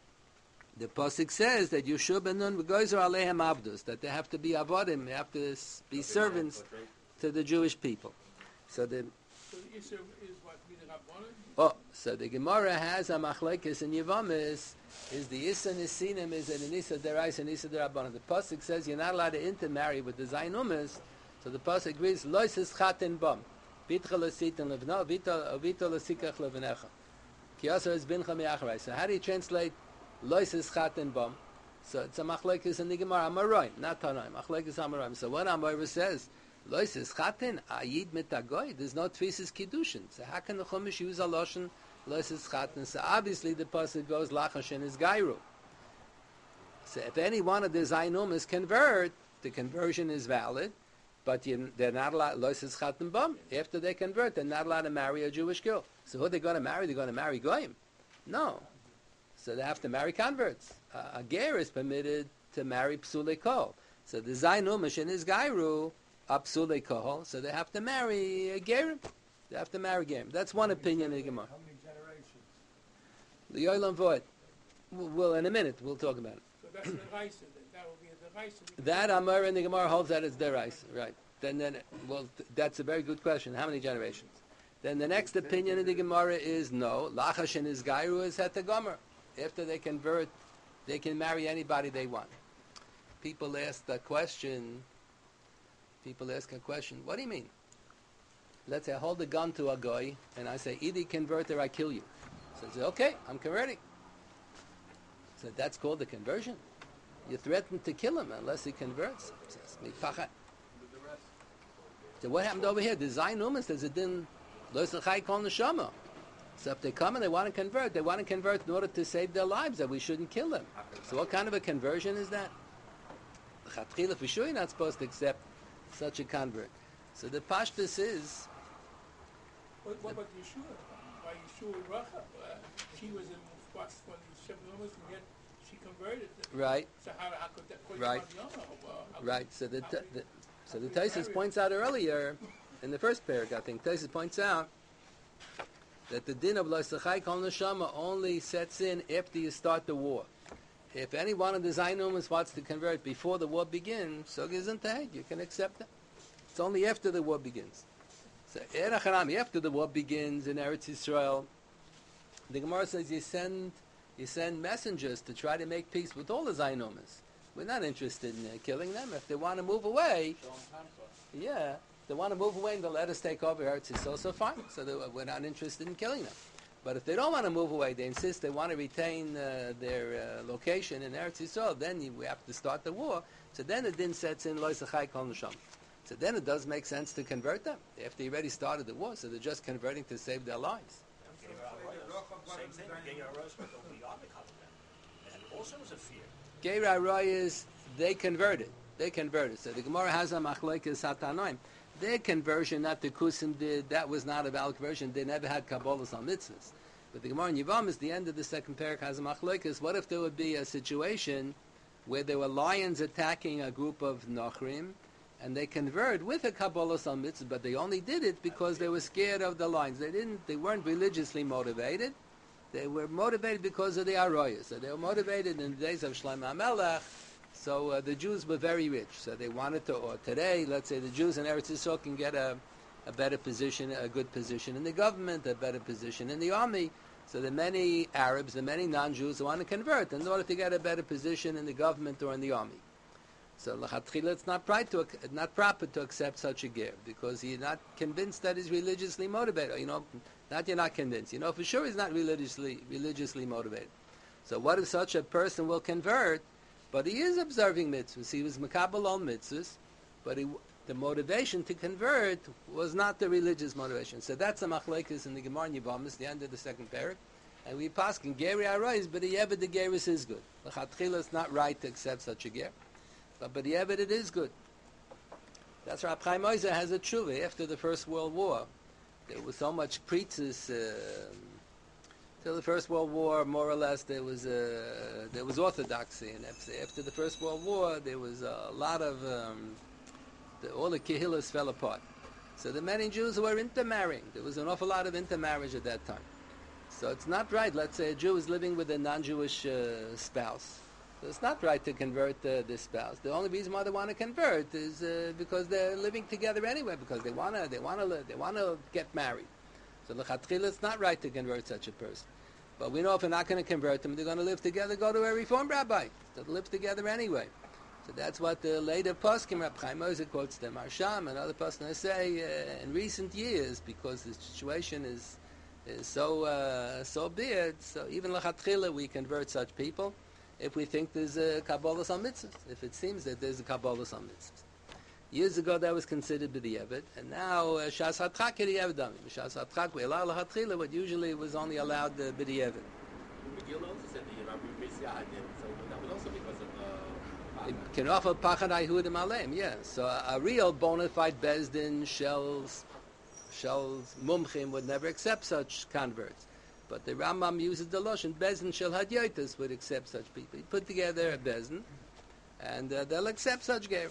Speaker 2: the pasuk says that Yeshua ben Nun v'goyzer alehem avdus, that they have to be avodim, they have to be servants to the Jewish people. So the
Speaker 6: So the issue is what we the Rabbanan.
Speaker 2: oh, so the Gemara has a machlekes in Yevamis. Is the Issa Nesinim is an Issa Derais and Issa Derabbanan. The pasuk says you're not allowed to intermarry with the Zionumas. So the pasuk agrees loises chaten bam, vitcha lesitin levna, vita vita lesikach levenecha. Kiyasa is bincha miachray. So how do you translate loises chaten bam? So it's a machlekes in the Gemara Amoraim, not Tanaim. Machlekes Amoraim. So what Amoraim says, loises chaten ayid mitagoy. There's no tfisis kiddushin. So how can the Chumash use a loshon loises chaten? So obviously the pasuk goes lachashen is gairu. So if any one of the Zionumas convert, the conversion is valid, but you, they're not allowed loises chaten bam. After they convert, they're not allowed to marry a Jewish girl. So who are they going to marry? They're going to marry goyim? No. So they have to marry converts. Uh, a ger is permitted to marry psulei kol. So the Zionumish in his gairu are psulei kol, so they have to marry a gerim. They have to marry gerim. That's one opinion in the Gemara.
Speaker 5: How many generations?
Speaker 2: The Yolam Void. Well, in a minute, we'll talk about it.
Speaker 6: So that's the Raisa. That will be the Raisa.
Speaker 2: That Amar in the Gemara holds that it's derais, right? Then, then, well, th- that's a very good question. How many generations? Then the next opinion in the Gemara is no. Lachash in his gairu is het gomer. After they convert, they can marry anybody they want. People ask the question, people ask a question, what do you mean? Let's say I hold a gun to a guy, and I say, either convert or I kill you. So I say, okay, I'm converting. So that's called a conversion. You threaten to kill him unless he converts. Says, "Mipachat." So what happened over here? The Zionumas says it didn't, lo s'chai kol neshama. So if they come and they want to convert, they want to convert in order to save their lives, that we shouldn't kill them. So what kind of a conversion is that? Chatchila, for sure you're not supposed to accept such a convert. So the pashtus is...
Speaker 6: What, what about Yeshua? By Yeshua Racha, uh, she was in what's when the Sheminomas, and yet she converted.
Speaker 2: Right.
Speaker 6: So how, how could that put
Speaker 2: Right.
Speaker 6: you on the Yom? Well, how
Speaker 2: Right,
Speaker 6: could-
Speaker 2: so the,
Speaker 6: how
Speaker 2: t-
Speaker 6: could-
Speaker 2: the so the Taisus points out earlier, in the first paragraph, I think, Taisus points out that the din of Lo S'chai Kol Neshama only sets in after you start the war. If any one of the Zionumas wants to convert before the war begins, so isn't that, you can accept it. It's only after the war begins. So Erech Haram, after the war begins in Eretz Yisrael, the Gemara says you send You send messengers to try to make peace with all the Zainomas. We're not interested in uh, killing them. If they want to move away,
Speaker 7: Show 'em Hamza.
Speaker 2: yeah, if they want to move away and they'll let us take over Eretz Yisrael, so fine. So they, we're not interested in killing them. But if they don't want to move away, they insist they want to retain uh, their uh, location in Eretz Yisrael, then you, we have to start the war. So then the din sets in, Lo Yisachai Kol Neshama. So then it does make sense to convert them. After you already started the war, so they're just converting to save their lives.
Speaker 5: Same thing, Gei Arayos, but they'll be on the covenant. And also was a fear.
Speaker 2: Geir Arayos, they converted. They converted. So the Gemara has a machlokes hatanoim. Their conversion, not the Kusim did, that was not a valid conversion. They never had Kabbalahs on mitzvahs. But the Gemara in Yivam is the end of the second parak has a machlokes. What if there would be a situation where there were lions attacking a group of Nochrim, and they converted with a Kabbalahs on mitzvahs, but they only did it because they were scared of the lions. They didn't. They weren't religiously motivated. They were motivated because of the Arayos. So they were motivated in the days of Shlomo HaMelech. So uh, the Jews were very rich. So they wanted to, or today, let's say the Jews in Eretz Yisrael can get a, a better position, a good position in the government, a better position in the army. So the many Arabs, the many non-Jews who want to convert in order to get a better position in the government or in the army. So l'chatchila, it's not, right to, not proper to accept such a ger because you're not convinced that he's religiously motivated. You know, not you're not convinced. You know for sure he's not religiously religiously motivated. So what if such a person will convert, but he is observing mitzvahs? He was makabel on mitzvahs, but he, the motivation to convert was not the religious motivation. So that's a machlekes in the Gemara in Yevamos, the end of the second parak. And we paskin geri arois, but the ever the geris is good. L'chatchila, it's not right to accept such a ger. But, but the Eved, it is good. That's why Chaim Oizer has a tshuva after the First World War. There was so much preachers. Uh, till the First World War, more or less, there was uh, there was orthodoxy. And after the First World War, there was a lot of... Um, the, all the kehillas fell apart. So the many Jews were intermarrying. There was an awful lot of intermarriage at that time. So it's not right. Let's say a Jew is living with a non-Jewish uh, spouse. So it's not right to convert uh, this spouse. The only reason why they want to convert is uh, because they're living together anyway, because they want to they want to they want to get married. So l'chatchila, it's not right to convert such a person. But we know if we're not going to convert them, they're going to live together, go to a Reform rabbi. They'll live together anyway. So that's what the later poskim, Reb Chaim Oizer quotes the Marsham and other poskim say uh, in recent years, because the situation is is so uh, so bad. So even l'chatchila, we convert such people if we think there's a Kabbalah on mitzvahs, if it seems that there's a Kabbalah on mitzvahs. Years ago, that was considered b'di'evet, and now uh, Shas HaTchak b'di'evet damim. Shas HaTchak ve'elah l'chatchila, what usually was only allowed uh, b'di'evet.
Speaker 3: McGill also said the Rabbi Messiah did, so that was also because of uh,
Speaker 2: It can offer pachad ayhudim aleim, yeah. So a, a real bona fide bezdin shells, shells mumchim would never accept such converts. But the Rambam uses the Lashon, Bezin Shel Hadyotis would accept such people. He put together a Bezin, and uh, they'll accept such ger.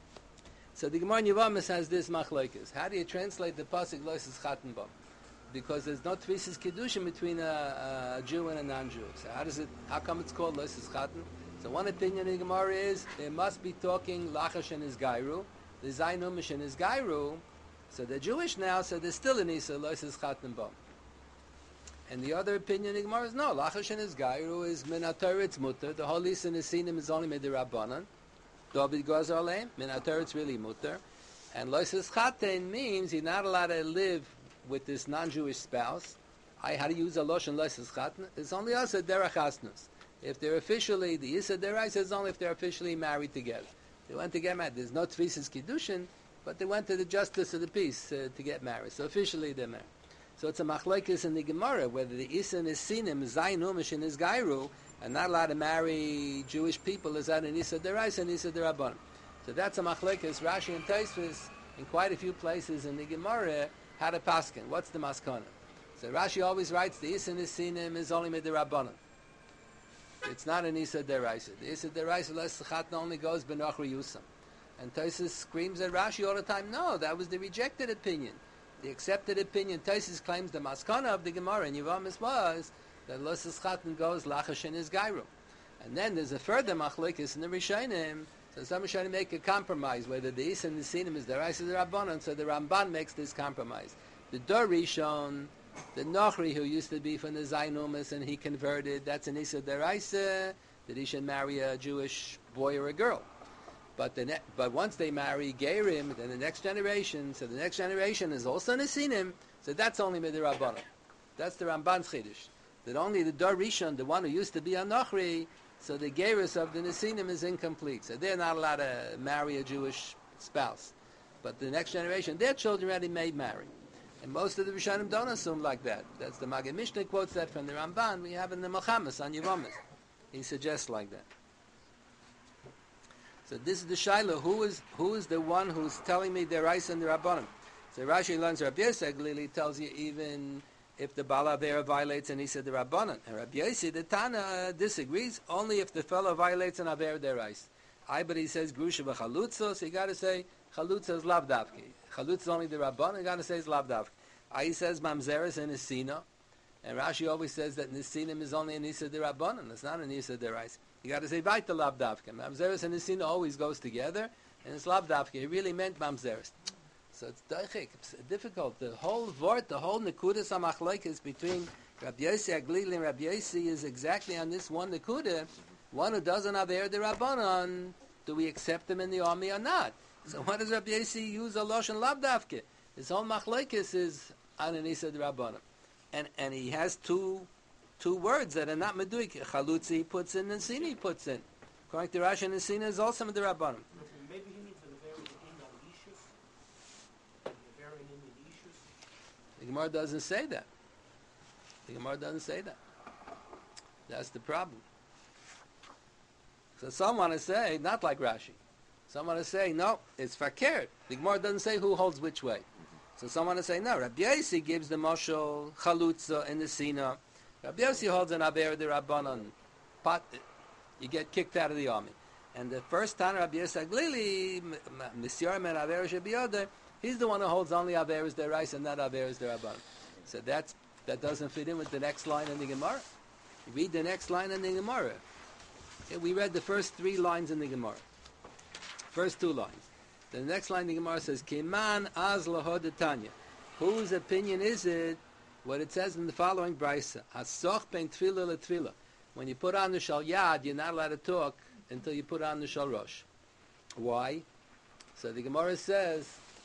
Speaker 2: So the Gemara in Yevamos has this machlokes. How do you translate the pasuk Loises Chatan Bam? Because there's no tvisis kedushin between a, a Jew and a non-Jew. So how does it? How come it's called Loises Chatan? So one opinion in the Gemara is they must be talking Lachash and his Gairu, the Zainumish and his Gairu. So they're Jewish now, so they're still in Isa Loises Chatan Bam. And the other opinion in Gemara is no. Lachash and his Gairu is Minator, it's mutter. The whole Lisa and his Sinim is only Midirabbanan. David goes Aleim. Minator, it's really mutter. And Loises Chaten means you're not allowed to live with this non-Jewish spouse. I how to use a Losh and Loises Chaten. It's only us at Derech Asnus. If they're officially, the Issa Derais is only if they're officially married together. They went to get married. There's no Tvisis Kiddushin, but they went to the justice of the peace uh, to get married. So officially they're married. So it's a machlokes in the Gemara whether the Issa and his Sinim, Zayin Umish and his Gairu, are not allowed to marry Jewish people as that an Issa Derais and Issa Derabbanan. So that's a machlokes. Rashi and Tosfos in quite a few places in the Gemara had a paskin. What's the maskana? So Rashi always writes the Issa and his Sinim is only Midirabbanan. It's not an Issa Derais. The Issa Derais Loises Chatan only goes B'Nochri Yusam. And Tosfos screams at Rashi all the time, no, that was the rejected opinion. The accepted opinion, Tosfos claims the maskana of the Gemara in Yevamos was that Loises Chatan goes Lachash and his Gairu. And then there's a further machlokes in the Rishonim. So some Rishonim make a compromise whether the Issa and the Sinim is the Derais or the Rabbanan. So the Ramban makes this compromise. The Dor Rishon The Nochri, who used to be from the Zainumas and he converted, that's an Issa Deraisa, that he should marry a Jewish boy or a girl. But the ne- but once they marry Gerim, then the next generation, so the next generation is also Nesinim, so that's only Midirabbanan. That's the Ramban's Chiddush. That only the Dor Rishon, the one who used to be a Nochri, so the Geirus of the Nesinim is incomplete. So they're not allowed to marry a Jewish spouse. But the next generation, their children already may marry. And most of the Rishonim don't assume like that. That's the Maggid Mishnah quotes that from the Ramban. We have in the Melchamas on Yevomis. He suggests like that. So this is the Shaila. Who is who is the one who's telling me the Rice and the Rabbanim? So Rashi learns Rabbi Yosef Glili tells you even if the Bala Avera violates an Isa the Rabbanan. And Rabbi Yosef, the Tana, disagrees only if the fellow violates an Avera the Rice. I but he says Grusha v'Chalutza, so you got to say Chalutza is Lav Davki. Chalutza is only the Rabbanan, you got to say it's Lav Davki. I says Mamzeres and Nisina. And Rashi always says that Nisinim is only an Isa de Rabbanan. It's not an Isa de Rice. You got to say Vaita Lav Davka. Mamzeres and Nisina always goes together, and it's Lav Davka. He really meant Mamzeres. So it's daichik. It's difficult. The whole vort, the whole Nekudas HaMachlokes between Rabbi Yossi Aglili and Rabbi Yossi is exactly on this one Nekuda. One who doesn't have Eir de Rabbanan, do we accept him in the army or not? So why does Rabbi Yossi use a Lashon Lav Davka? His whole Machlokes is on an Isa de Rabbanan. And and he has two two words that are not meduik. Chalutzi he puts in, and Sini he puts in. According to Rashi, and Sina is also the Rabbanim.
Speaker 5: Maybe he means the very in Ishus. The very in Ishus.
Speaker 2: The Gemara doesn't say that. The Gemara doesn't say that. That's the problem. So some want to say, not like Rashi. Some want to say, no, it's fakir. The Gemara doesn't say who holds which way. So someone will say, no, Rabbi Yossi gives the Moshel, Chalutza, and the Sina. Rabbi Yossi holds an Aver de Rabbanan. Pot, you get kicked out of the army. And the first time Rabbi Yossi Aglili, Monsieur Men Aver Shebiyode, he's the one who holds only Averes de Rice and not Averes de Rabbanan. So that's, that doesn't fit in with the next line in the Gemara. Read the next line in the Gemara. Okay, we read the first three lines in the Gemara. First two lines. The next line in the Gemara says, Kiman az lahod Tanya. Whose opinion is it? What it says in the following brisa. Hasoch ben tefillah le tefillah. When you put on the shal yad, you're not allowed to talk until you put on the shal rosh. Why? So the Gemara says,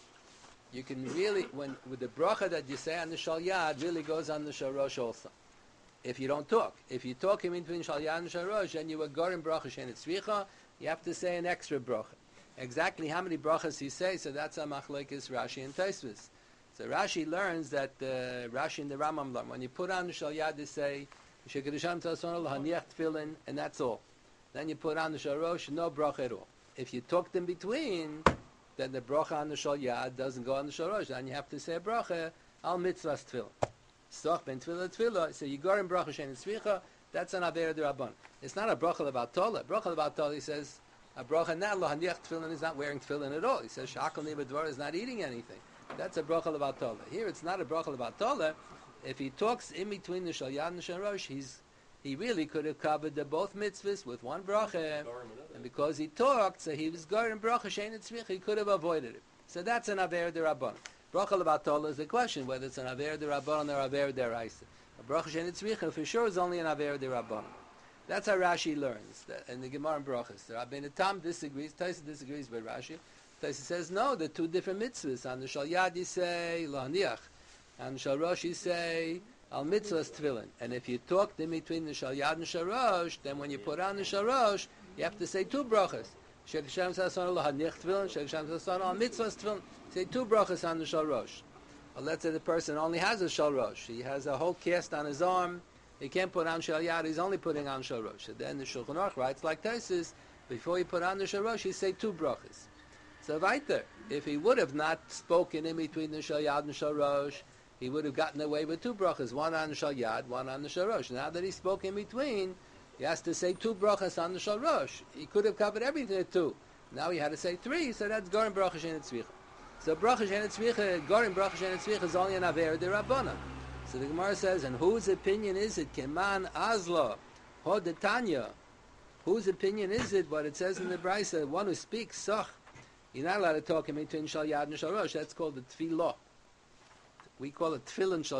Speaker 2: you can really, when with the bracha that you say on the shal yad, really goes on the shal rosh also. If you don't talk. If you talk in between shal yad and shal rosh, and you were gorim bracha shenet tzvicha, you have to say an extra bracha. Exactly how many brachas he says, so that's a machlokes Rashi and Tosfos. So Rashi learns that uh, Rashi and the Rambam learn when you put on the shal yad, they say shekadisham tasonol haniach tefillin, and that's all. Then you put on the shal rosh, no bracha at all. If you talked in between, then the bracha on the shal yad doesn't go on the shal rosh. Then you have to say a bracha al mitzvahs tefillin. Soch ben tefillah tefillah. So you go in bracha shein tzvicha. That's an aver de rabban. It's not a bracha about tola. Bracha about tola. He says. A bracha not lo haniach tefillin is not wearing tefillin at all. He says shakal nibadvar is not eating anything. That's a bracha about tola. Here it's not a bracha about tola. If he talks in between the shal yad and the shal rosh, he's he really could have covered the both mitzvahs with one bracha. And because he talked, so he was going bracha shein tzvich. He could have avoided it. So that's an aver de rabban. Bracha about tola is the question whether it's an aver de rabban or aver de raisa. A bracha shein tzvich for sure is only an aver de rabban. That's how Rashi learns, that, and the Gemara and Brachas. The Rabbeinu Tam disagrees, Taisa disagrees with Rashi. Taisa says, no, they're two different mitzvahs. On the Shal Yad you say, Lo Haniach. On the Shal Rosh you say, Al Mitzvahs Tefillin. And if you talked in between the Shal Yad and Shal Rosh, then when you put on the Shal Rosh, you have to say two brachas. Shek Hashem Sasson Lo Haniach Tefillin, Shek Hashem Sasson Al Mitzvahs Tefillin. Say two brachas on the Shal Rosh. Or let's say the person only has a Shal Rosh. He has a whole cast on his arm. He can't put on Shal Yad, he's only putting on Shal Rosh. So then the Shulchan Aruch writes like Taisus, before you put on the Shal Rosh, you say two brachas. So weiter, if he would have not spoken in between the Shal Yad and Shal Rosh, he would have gotten away with two brachas, one on the Shal Yad, one on the Shal Rosh. Now that he spoke in between, he has to say two brachas on the Shal Rosh. He could have covered everything at two. Now he had to say three, so that's Gorim Bracha Shein Tzvicha. So Bracha Shein Tzvicha, Gorim Bracha Shein Tzvicha is only an Aver de Rabbana. So the Gemara says, and whose opinion is it? Keman Azla, Hodetanya. Whose opinion is it? What it says in the Brisa, one who speaks, Soch. You're not allowed to talk in between Shal Yad and Shal Rosh. That's called the Tfilah. We call it Tfilin Shal Yad.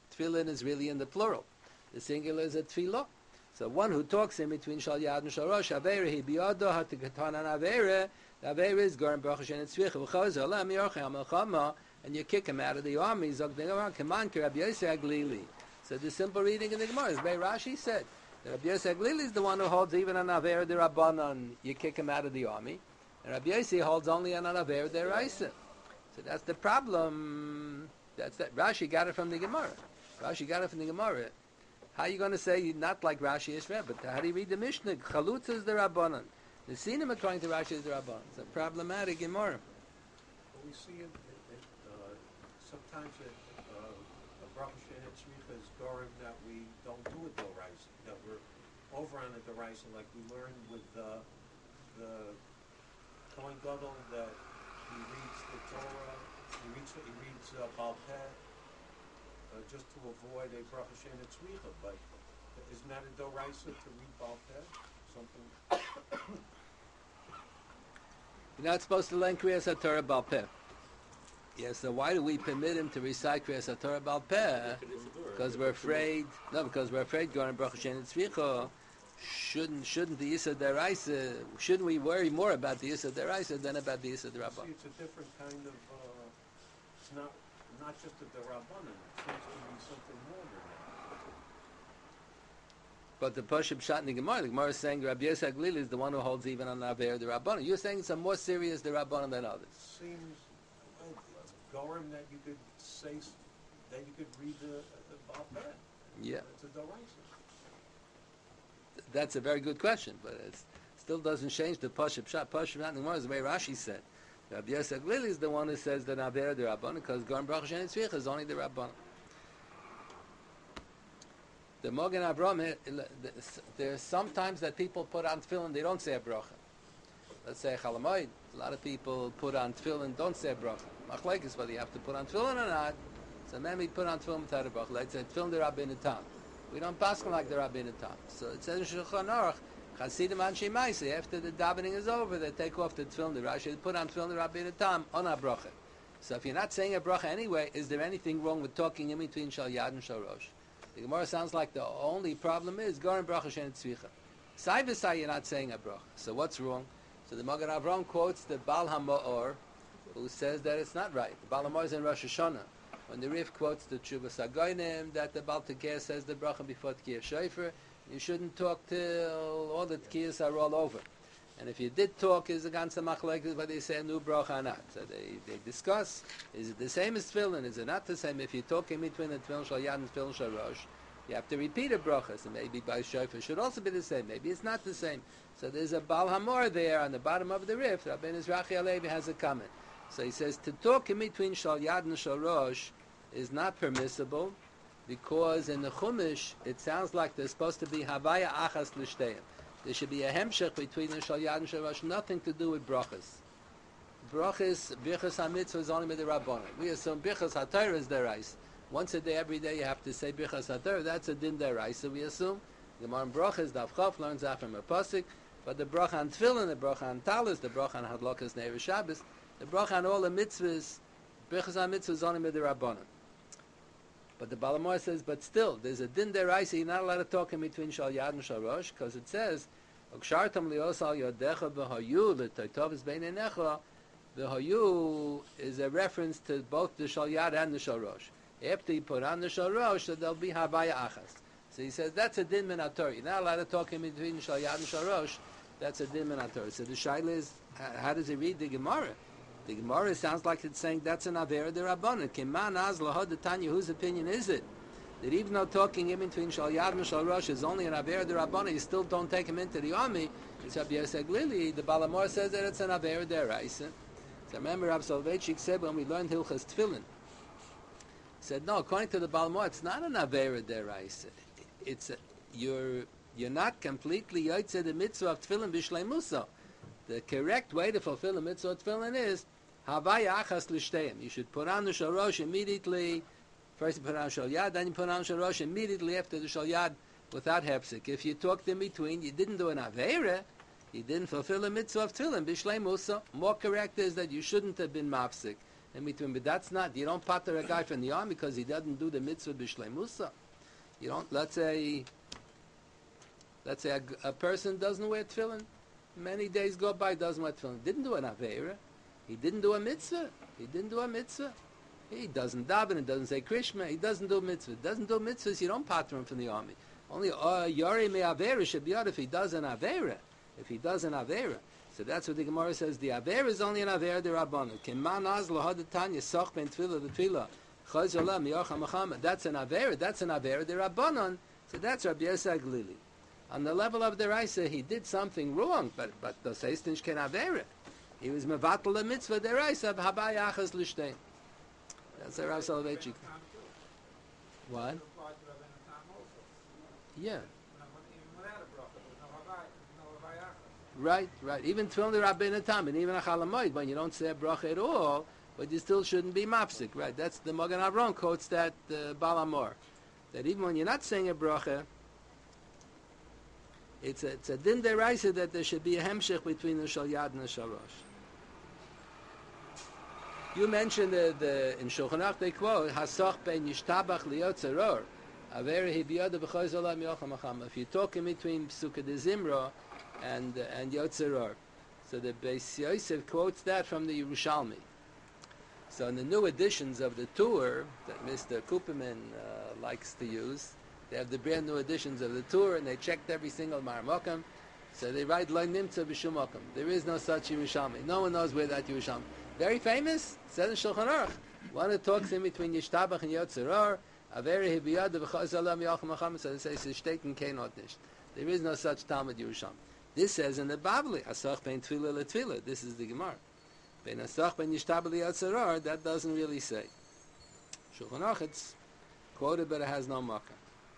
Speaker 2: tefillin is really in the plural. The singular is a tefillah. So one who talks in between shal yad and shal rosh, avera he biyado hatikatan an avera. The avera is goren bracha shen tzvicha v'chaz olam yorchem melchama, and you kick him out of the army. Zog dengaran kaman ki Rabbi Yosef Aglili. So the simple reading in the Gemara is Bei Rashi said that Rabbi Yosef Aglili is the one who holds even an avera the rabbanon. You kick him out of the army, and Rabbi Yosef holds only an avera the raisa. So that's the problem. That's that Rashi got it from the Gemara. Rashi got it from the Gemara. How are you going to say not like Rashi is read? But how do you read the Mishnah? Chalutz is the Rabbanan. The Sinim according to Rashi is the Rabbanan. It's a problematic Gemara.
Speaker 5: We see it, it, it uh, sometimes it, uh, a bracha she'en tzricha is gorim that we don't do a doraisa, that we're over on a doraisa, like we learned with uh, the Kohen Gadol that he reads the Torah, he reads he reads uh, Baal Peh, uh, just to avoid a bracha she'en tzricha. But isn't that a doraisa to read Baal Peh? Something.
Speaker 2: You're not supposed to learn Kriyas HaTorah Baal Peh. Yes, so why do we permit him to recite Kriyas HaTorah Baal Peh? Because we're afraid, no, because we're afraid going to Baruch Hashem Tzvicha, shouldn't, shouldn't the Yisad Deraisa, shouldn't we worry more about the Yisad Deraisa than about the Yisad Rabban?
Speaker 5: See, it's a different kind of, uh, it's not, not just a Derabanan, it seems to be something more than that.
Speaker 2: But the Pashab Shat in the Gemara, the Gemara is saying Rabbi Yosef Aglili is the one who holds even on Aver the Rabbanan. You're saying it's a more serious the Rabbanan than others.
Speaker 5: Seems well, it's Gorim that you could say, s- that you could read the, the Baal Peh.
Speaker 2: Yeah.
Speaker 5: It's a Doraisa.
Speaker 2: That's a very good question, but it still doesn't change the Pashab Shat. Pashab Shat in the Gemara is the way Rashi said. Rabbi Yosef Aglili is the one who says that Aver the Rabbanan, because Gorim Baruch Hashem Tzvicha is only the Rabbanan. The Mogen Avraham, there's sometimes that people put on tefillin, they don't say a bracha. Let's say Chalamoid, a lot of people put on tefillin, don't say a bracha. Machlek is whether you have to put on tefillin or not. So then we put on tefillin without a bracha. Let's say tefillin the Rabbeinu Tam. We don't pass them like the Rabbeinu Tam. So it says in Shulchan Aruch, Chasidim Anshe Maaseh, after the davening is over, they take off the tefillin, the Rashi, they put on tefillin the Rabbeinu Tam on a bracha. So if you're not saying a bracha anyway, is there anything wrong with talking in between Shal Yad and Shal Rosh? The Gemara sounds like the only problem is Goren Bracha Shen Tzvicha. Sai v'sai, you're not saying a bracha. So what's wrong? So the Magen Avraham quotes the Baal HaMa'or, who says that it's not right. The Baal HaMa'or is in Rosh Hashanah. When the Rif quotes the Tshuvas HaGoynim, that the Baal Tekeh says the bracha before Tkiyah Shofar, you shouldn't talk till all the Tkiyahs are all over. And if you did talk, is a ganze machlekes whether you say a new bracha or not. So they, they discuss, is it the same as tefillin? Is it not the same? If you talk in between the tefillin shal yad and tefillin shal rosh, you have to repeat a bracha. So maybe by shofar should also be the same. Maybe it's not the same. So there's a Baal HaMor there on the bottom of the Rif. Rabbeinu Ezrachi Alevi has a comment. So he says to talk in between shal yad and shal rosh is not permissible because in the Chumash it sounds like there's supposed to be havaya achas l'shteim. There should be a hemshech between the Shal Yad and Shal Rosh, nothing to do with brachas. Brachas, Birchas HaMitzvah is only with the Rabbanan. We assume Birchas HaTorah is deraisa. Once a day, every day, you have to say Birchas HaTorah. That's a din deraisa, we assume. The Gemara in Brachas, Daf Chof, learns that from a pasuk. But the bracha on Tefillin, the bracha on Talis, the bracha on Hadlakas Neiv Shabbos, the bracha on all the mitzvahs, Birchas HaMitzvah is only with the Rabbanan. But the Baal HaMor says, but still, there's a din deraisa. You're not allowed to talk in between Shal Yad and Shal Rosh, because it says, "Ukshartam liosal yodecha v'hayu l'toytovus beinenecha." V'hayu is a reference to both the Shal Yad and the Shal Rosh. After you put on the Shal Rosh, so there'll be havaya achas. So he says that's a din min haTorah. You're not allowed to talk in between Shal Yad and Shal Rosh. That's a din min haTorah. So the shaila is, how does he read the Gemara? The Gemara sounds like it's saying that's an Avera de Rabbanan. Keman az lahod the Tanya, whose opinion is it? That even though talking in between Shal Yad and Shal Rosh is only an Avera de Rabbanan, you still don't take him into the army. It's Rabbi Yosef Aglili. The Baal HaMor says that it's an Avera de Raisa. So remember, Rabbi Soloveitchik said when we learned Hilchas Tefillin, he said, no, according to the Baal HaMor, it's not an Avera de Raisa. It's a, you're, you're not completely Yotzei the mitzvah of Tefillin b'shleimusa. The correct way to fulfill the mitzvah of Tefillin is Havaya achas l'shteim. You should put on the Shal Rosh immediately. First you put on Shal Yad, then you put on Shal Rosh immediately after the Shal Yad without hefsek. If you talked in between, you didn't do an Aveira, you didn't fulfill the mitzvah of Tefillin, B'Shlei Musa. More correct is that you shouldn't have been mafsik. in between. But that's not, you don't pater a guy from the army because he doesn't do the mitzvah b'shleimusa. You don't, let's say, let's say a, a person doesn't wear tefillin. Many days go by, doesn't wear tefillin. Didn't do an aveira. He didn't do a mitzvah. He didn't do a mitzvah. He doesn't daven, he doesn't say Krishma, he doesn't do mitzvah. Doesn't do mitzvahs, you don't pater him from the army. Only uh, Yari me Avera should be out if he does an Avera. If he does an Avera. So that's what the Gemara says, the Avera is only an Avera de Rabbanu. Keman az lahadetanya soch ben tefillah the tefillah. Chaz olam miyocha machama. That's an Avera, that's an Avera de Rabbanon. So that's Rabbi Yosef Glili. On the level of the Raisa, he did something wrong, but but the Seistinch can Avera. He was mevatel the mitzvah de Raisa, habai achas l'shtein. That's the Rav Soloveitchik. What? Yeah. Right, right. Even tefillin the Rabbeinu Tam, and even a Chalamoid, when you don't say a bracha at all, but you still shouldn't be mafsik. Right, that's the Magen Avron quotes that uh, Balamor. That even when you're not saying a bracha, it's a, it's a din deraisa that there should be a hemshech between the shal yad and the shal rosh. You mentioned the, the in Shulchan Aruch they quote Hasoch ben yishtabach liot zeror averi hibiyada b'choz olam yocham acham. If you talk in between Psukkah de Zimra and uh, and Yot Zeror, so the Beis Yosef quotes that from the Yerushalmi. So in the new editions of the tour that Mister Kuperman uh, likes to use, they have the brand new editions of the tour, and they checked every single Marmokam. So they write Lo Nimtza B'Shum Mokum. There is no such Yerushalmi. No one knows where that Yerushalmi. Very famous, said in Shulchan Aruch. One who talks in between Yishtabach and Yot Zeror, Averi Hibiyad V'chaz Olam Yocham Acham, so they say, Shtekin Keinot Nish. There is no such Talmud Yerushalmi. This says in the Bavli, Asach ben Tfilah leTfilah. This is the Gemara. Ben Asach ben Yishtabach Yot Zeror, that doesn't really say. Shulchan Aruch, it's quoted, but it has no makkah.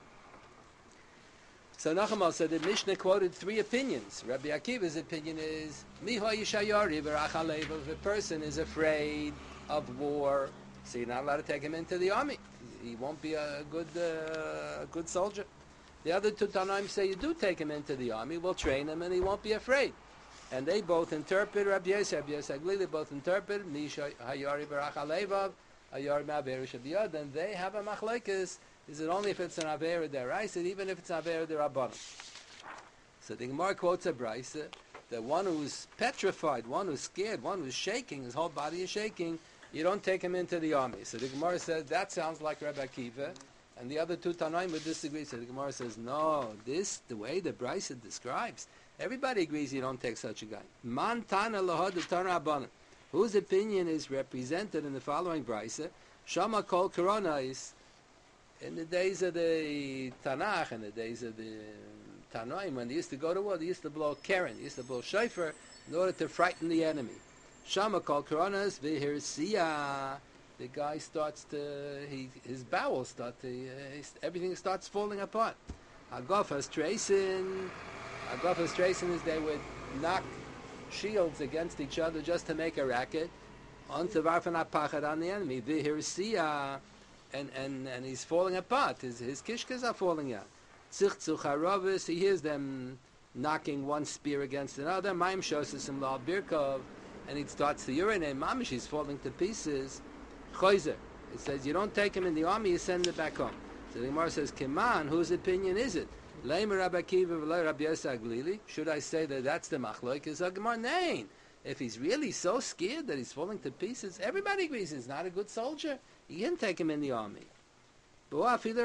Speaker 2: So Nachamal said that Mishnah quoted three opinions. Rabbi Akiva's opinion is, Miho Yishayari V'rachalev, if a person is afraid of war, so you're not allowed to take him into the army. He won't be a good uh, a good soldier. The other two Tanaim say you do take him into the army, we'll train him and he won't be afraid. And they both interpret, Rabbi Yosef, Rabbi Yosef Glili both interpret, Miho Yishayari V'rachalev, Ayar Ma'aver Shabiyad, and they have a machlekes. Is it only if it's an Avera deraisa, even if it's an Avera derabbanan? So the Gemara quotes a brisa, the one who's petrified, one who's scared, one who's shaking, his whole body is shaking, you don't take him into the army. So the Gemara says, that sounds like Rabbi Akiva, and the other two Tanaim would disagree. So the Gemara says, no, this, the way the brisa describes, everybody agrees you don't take such a guy. Man tana lahad tana. Whose opinion is represented in the following brisa? Shama kol koronais. In the days of the Tanakh, in the days of the Tanoim, when they used to go to war, they used to blow keren, they used to blow shofar in order to frighten the enemy. Shama kol koronas v'hirsiya. The guy starts to, he, his bowels start to, uh, everything starts falling apart. Agofas tracing, Agofas tracing is they would knock shields against each other just to make a racket. On to varfan apachad on the enemy. V'hirsiya. And, and, and he's falling apart. His, his kishkas are falling out. Tzich tzich haravis, he hears them knocking one spear against another. Maim shosesim la birkov, and he starts to urinate. Mamish, he's falling to pieces. Choizer, it says you don't take him in the army, you send it back home. So the Gemara says, Keman, whose opinion is it? Leimer Rabbi Akiva v'lei Rabbi Yosef Glili. Should I say that that's the machloek? Is a Gemara nein. If he's really so scared that he's falling to pieces, everybody agrees he's not a good soldier. You can't take him in the army. The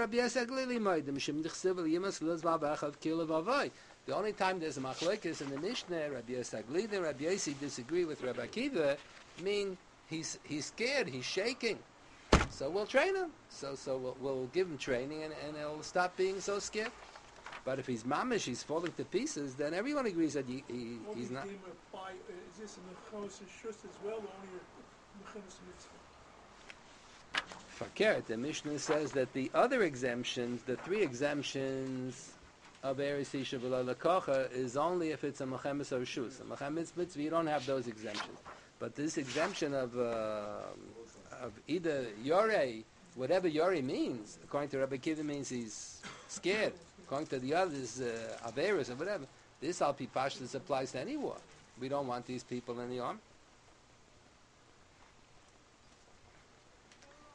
Speaker 2: only time there's a machlekes in the Mishnah, Rabbi Yosef Glili and Rabbi Yossi disagree with Rabbi Akiva, mean he's he's scared, he's shaking. So we'll train him. So so we'll, we'll give him training and, and he'll stop being so scared. But if he's mamish, he's falling to pieces, then everyone agrees that he, he, he's not.
Speaker 6: Apply, is this in the Chos and Shus as well, or only in the Chemes Mitzvah?
Speaker 2: Fakert, the Mishnah says that the other exemptions, the three exemptions of Eretz Yisrael V'lo Lekocha, is only if it's a Mechemes or Shus. A Mechemes Mitzvah, you don't have those exemptions. But this exemption of uh, of either Yorei, whatever Yorei means, according to Rabbi Akiva, means he's scared. According to the others, uh, Averis or whatever, this Alpi Pashtus applies to any war. We don't want these people in the army.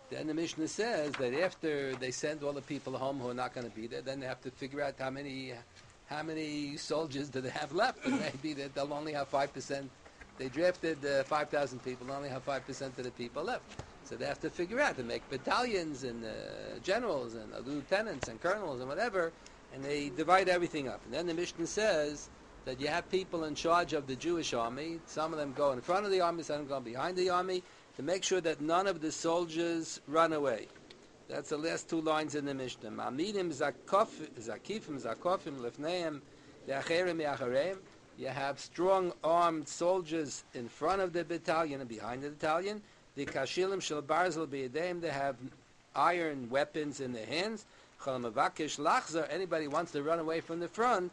Speaker 2: Then the Mishnah says that after they send all the people home who are not going to be there, then they have to figure out how many how many soldiers do they have left. And maybe that they'll only have five percent. They drafted uh, five thousand people, only have five percent of the people left. So they have to figure out to make battalions and uh, generals and uh, lieutenants and colonels and whatever, and they divide everything up. And then the Mishnah says that you have people in charge of the Jewish army. Some of them go in front of the army, some of them go behind the army, to make sure that none of the soldiers run away. That's the last two lines in the Mishnah. Ma'amidim zakofim, zakifim, zakofim, lefneim, ve'acherim, ve'achareim. You have strong armed soldiers in front of the battalion and behind the battalion. The kashilim shel barzel b'yadeim, they have iron weapons in their hands. Chol mavakish lachzor, anybody wants to run away from the front,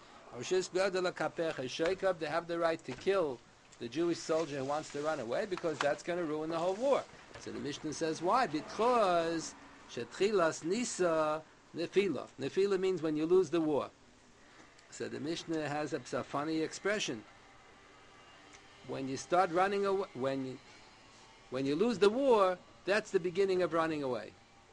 Speaker 2: they have the right to kill the Jewish soldier who wants to run away, because that's going to ruin the whole war. So the Mishnah says, why? Because shetchilas nisa nefila. Nefila means when you lose the war. So the Mishnah has a, a funny expression. When you start running away, when you, when you lose the war, that's the beginning of running away.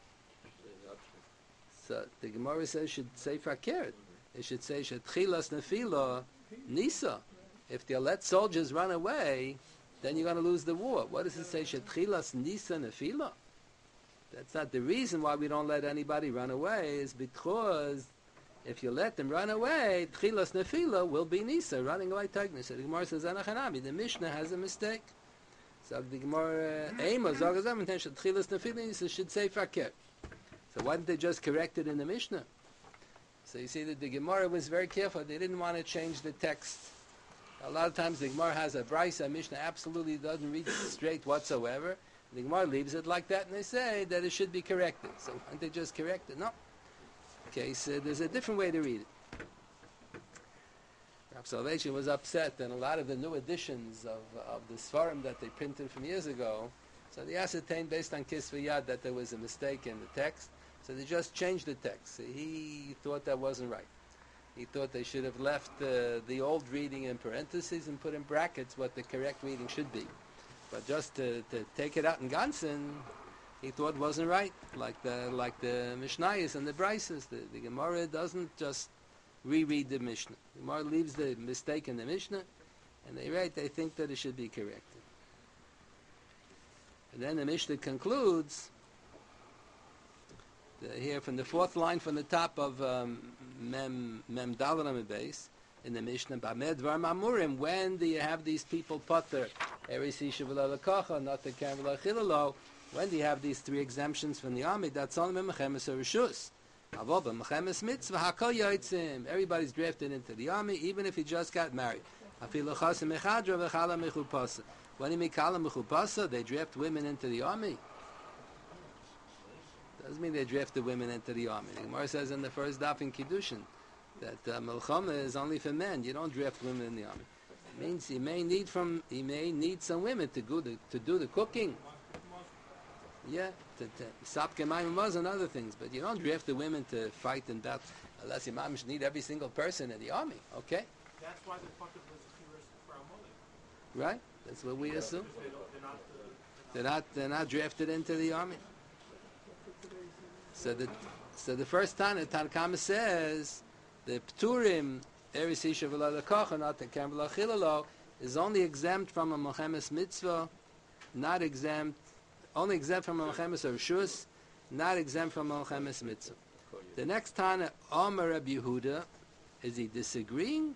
Speaker 2: So the Gemara says should say fakir. It should say shetchilas nefila nisa. If they let soldiers run away, then you're going to lose the war. What does it say? Shetchilas nisa nefila. That's not the reason why we don't let anybody run away. Is because if you let them run away, tchilas nefila will be nisa, running away tightness. So the Gemara says anachanami. The Mishnah has a mistake. So the Gemara ema zogazam intention tchilas nefila nisa should say fakir. So why didn't they just correct it in the Mishnah? So you see that the Gemara was very careful. They didn't want to change the text. A lot of times the Gemara has a brisa, Mishnah absolutely doesn't read straight whatsoever. The Gemara leaves it like that, and they say that it should be corrected. So why don't they just correct it? No. Okay, so there's a different way to read it. Rav Salvation was upset, and a lot of the new editions of, of the Sfarim that they printed from years ago, so they ascertained based on Kisvei Yad that there was a mistake in the text, so they just changed the text. So he thought that wasn't right. He thought they should have left uh, the old reading in parentheses and put in brackets what the correct reading should be. But just to, to take it out in Gansen, he thought wasn't right. Like the like the Mishnayos and the Brises, the, the Gemara doesn't just reread the Mishnah. The Gemara leaves the mistake in the Mishnah, and they write they think that it should be corrected. And then the Mishnah concludes the, here from the fourth line from the top of um, Mem Mem Dalet base in the Mishnah, Bamed Var Mamurim, when do you have these people potter? Erisi Shavula Lakacha, not the Kamala Chilalo. When do you have these three exemptions from the army? That's only Mechemes Rishus. Avoba Mechemes Mitzvah Hakol Yotzim. Everybody's drafted into the army, even if he just got married. Afilu Chasim Mechadra V'Chala Mechupasa. When he Mekala Mechupasa, they draft women into the army. Doesn't mean they drafted women into the army. The Gemara says in the first daf in Kiddushin that uh, Melchama is only for men. You don't draft women in the army. It means he may need from he may need some women to do the to do the cooking. Yeah, to, to stop Gemayim Maz and other things, but you don't draft the women to fight in battle unless Imam should need every single person in the army. Okay.
Speaker 5: That's why the potter was for our mother.
Speaker 2: Right. That's what we assume.
Speaker 5: They don't, they're not. Uh,
Speaker 2: They're not they're not drafted into the army. So the so the first Tana Tanakama says the Pturim Eris Isha V'La Lakacha, not the Kamala Chilalo, is only exempt from a Mechemes Mitzvah, not exempt, only exempt from a Mechemes Rishus, not exempt from a Mechemes Mitzvah. The next Tana, Omer Rabbi Yehuda, is he disagreeing?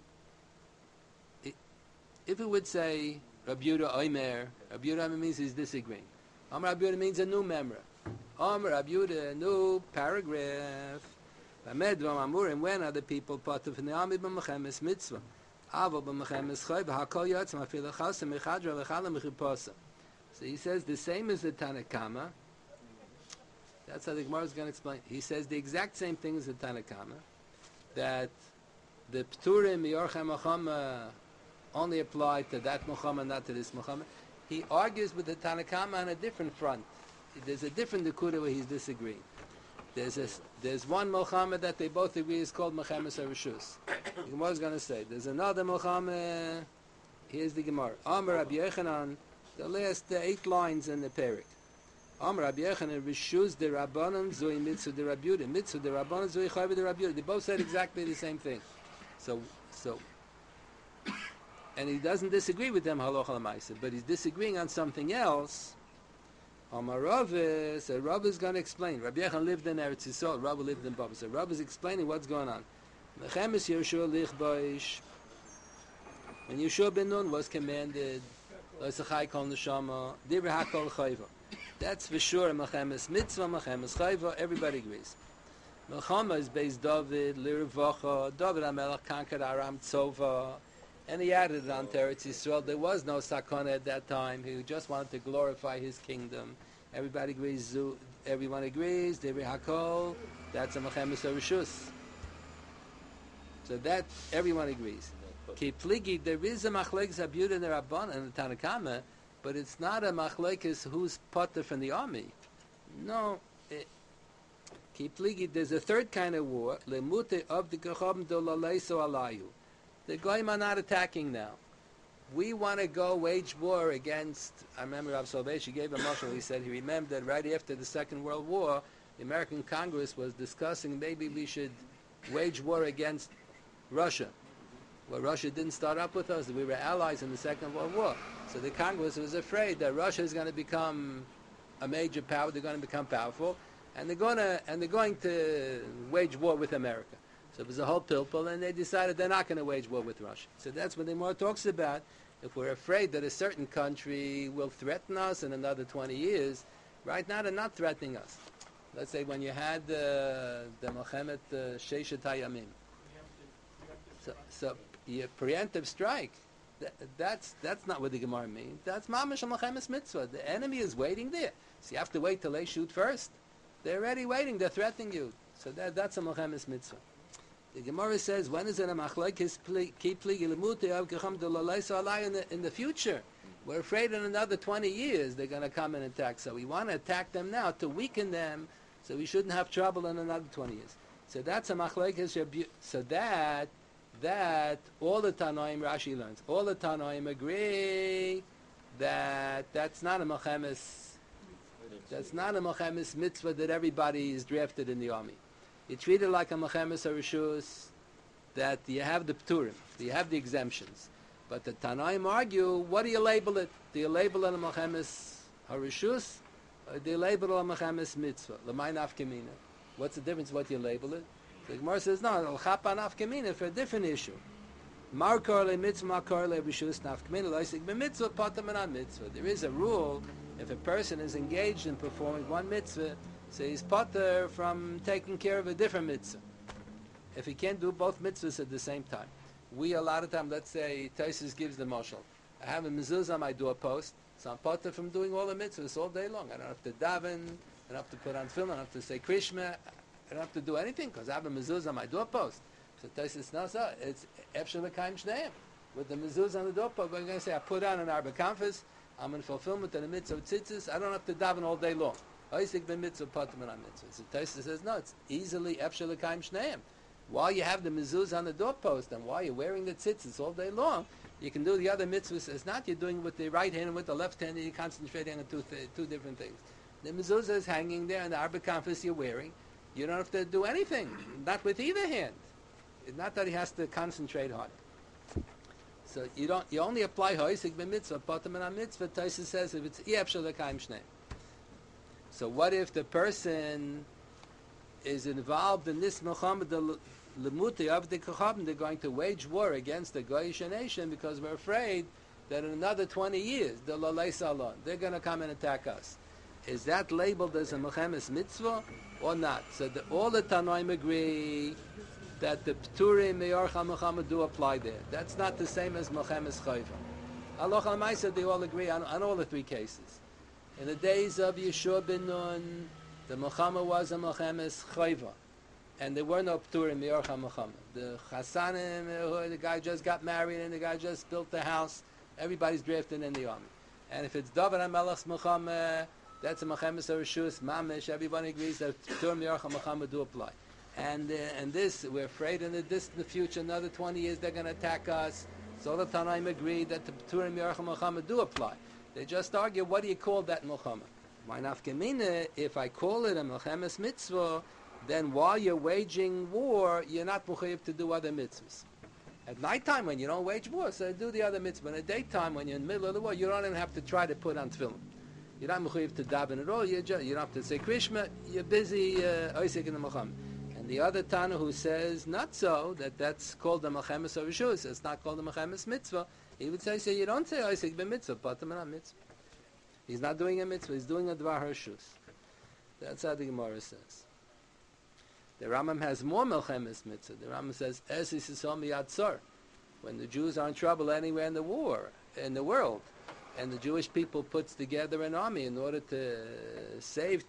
Speaker 2: If it would say Rabbi Yehuda Omer, Rabbi Yehuda means he's disagreeing. Omer Rabbi Yehuda means a new memra. Omer Rabbi Yehuda, a new paragraph. And when are the people part of the army b'mechemes mitzvah? Avo b'mechemes choy b'hakol yotzim afilu chasim mechadra v'chala mechupasa. So he says the same as the Tanakama. That's how the Gemara is going to explain. He says the exact same thing as the Tanakama, that the Pturim Yorchem Mechama only apply to that Mechama, not to this Mechama. He argues with the Tanakama on a different front. There's a different Nakuda where he's disagreeing. There's a, there's one Melchama that they both agree is called Mechemes Rishus. The Gemara is going to say there's another Melchama. Here's the Gemara. Amar Rabbi Yochanan, the last uh, eight lines in the Perik. Am Rabbi Yochanan Rishus de Rabbanan Zui Mitzvah de Rabbi Yehuda. Mitzvah de Rabbanan Zui Chayva de Rabbi Yehuda. They both said exactly the same thing. So, so, and he doesn't disagree with them halacha l'maaseh, but he's disagreeing on something else. Amar Rava, so Rava is going to explain. Rabbi Yochanan lived in Eretz Yisrael. Rava lived in Bava. So Rava is explaining what's going on. Mechemes Yehoshua lichboish. When Yeshua ben Nun was commanded, L'sachai kol neshama, Divri hakol chayva. That's for sure. Mechemes mitzvah, Mechemes chayva. Everybody agrees. Melchama is based David, Lirvacha. David HaMelech conquered Aram Tzova, and he added it on to Eretz Yisrael. There was no sakana at that time. He just wanted to glorify his kingdom. Everybody agrees. Everyone agrees. Divri hakol. That's a Mechemes Rishus. So that everyone agrees. Kipligi, there is a machlekes abiyud in the Rabban and the Tanakama, but it's not a machlekes who's potter from the army. No. Kipligi, there's a third kind of war. Lemute of the gechom do laleiso alayu. The goyim are not attacking now. We want to go wage war against. I remember Rav Soloveitch, he gave a mashal. He said he remembered that right after the Second World War, the American Congress was discussing maybe we should wage war against Russia. Well, Russia didn't start up with us. We were allies in the Second World War. So the Congress was afraid that Russia is going to become a major power. They're going to become powerful, and they're going to and they're going to wage war with America. So it was a whole pilpul, and they decided they're not going to wage war with Russia. So that's what the Gemara talks about. If we're afraid that a certain country will threaten us in another twenty years, right now they're not threatening us. Let's say when you had uh, the Mohammed uh, Sheishet Hayamim. So, so yeah, preemptive strike. That, that's that's not what the Gemara means. That's mamash al mitzvah. The enemy is waiting there. So you have to wait till they shoot first. They're already waiting. They're threatening you. So that that's a mechemes mitzvah. The Gemara says, when is it a machlekes keep pligi lemute av gecham de laleisa alai in the in the future? We're afraid in another twenty years they're going to come and attack. So we want to attack them now to weaken them, so we shouldn't have trouble in another twenty years. So that's a machlekes. So that. That all the Tanoim, Rashi learns, all the Tanoim agree that that's not a mechemes, that's not a mechemes mitzvah that everybody is drafted in the army. You treat it like a mechemes harishus, that you have the pturim, you have the exemptions. But the Tanoim argue, what do you label it? Do you label it a mechemes harishus, or do you label it a mechemes mitzvah? L'may nafkamina. What's the difference? What you label it? The Gemara says, no, al-chapa nafkamina for a different issue. Mar korle mitzvah, mar korle rishus nafkamina, loisik b'mitzvah, potam and mitzvah. There is a rule, if a person is engaged in performing one mitzvah, so he's potter from taking care of a different mitzvah. If he can't do both mitzvahs at the same time. We, a lot of time, let's say, Taisus gives the mashal. I have a mezuzah on my doorpost, so I'm potter from doing all the mitzvahs all day long. I don't have to daven, I don't have to put on film, I don't have to say Krishma, I don't have to do anything because I have a mezuzah on my doorpost. So Taisus no, so it's efshel l'kaim shneim. With the mezuzah on the doorpost, we're going to say I put on an arba kanfas, I'm in fulfillment of the mitzvah tzitzis. I don't have to daven all day long. Oisik ben mitzvah patam and mitzvah. So Taisus says no, it's easily efshel l'kaim shneim. While you have the mezuzah on the doorpost and while you're wearing the tzitzis all day long, you can do the other mitzvahs. It's not you're doing with the right hand and with the left hand and you're concentrating on two th- two different things. The mezuzah is hanging there and the arba kanfas you're wearing. You don't have to do anything, not with either hand. It's not that he has to concentrate hard. So you don't. You only apply hoisik b'mitzvah, potam and mitzvah. Taisa says if it's iefshel l'kaim shnei. So what if the person is involved in this milchama the lemuti of the kachabim? They're going to wage war against the goyish nation because we're afraid that in another twenty years the lalei salon they're going to come and attack us. Is that labeled as a mechemes mitzvah or not? So the, all the Tanoim agree that the Pturim Meyorcha Mechama do apply there. That's not the same as mechemes chayva. Aloch al-Maisa, they all agree on, on all the three cases. In the days of Yeshua ben Nun, the Mechama was a mechemes chayva, and there were no Pturim Meyorcha Mechama. The Chasanim, the guy just got married and the guy just built the house. Everybody's drafted in the army. And if it's David HaMelech's Mechama, that's a mechemes harishus mamish. Everybody agrees that Pturim Meyorcha Mechama do apply. And uh, and this, we're afraid in the distant future, another twenty years, they're going to attack us. So all the Tanaim agree that the Pturim Meyorcha Mechama do apply. They just argue, what do you call that Mechama? My nafkamina, if I call it a Melchemes mitzvah, then while you're waging war, you're not mechuyev to do other mitzvahs. At nighttime, when you don't wage war, so do the other mitzvah. In the daytime, when you're in the middle of the war, you don't even have to try to put on tefillin. You're not mechuyev to daven at all. You just, you don't have to say Krishma. You're busy oisik in the Melchem. And the other Tana who says not so, that that's called the Melchemes of Rishus, it's not called the Melchemes mitzvah, he would say, so you don't say oisik ben mitzvah, but the mitzvah. He's not doing a mitzvah, he's doing a dvar harshus. That's how the Gemara says. The Rambam has more Melchemes mitzvah. The Rambam says, Es yisrael miyad tzar. When the Jews are in trouble anywhere in the war, in the world, and the Jewish people puts together an army in order to save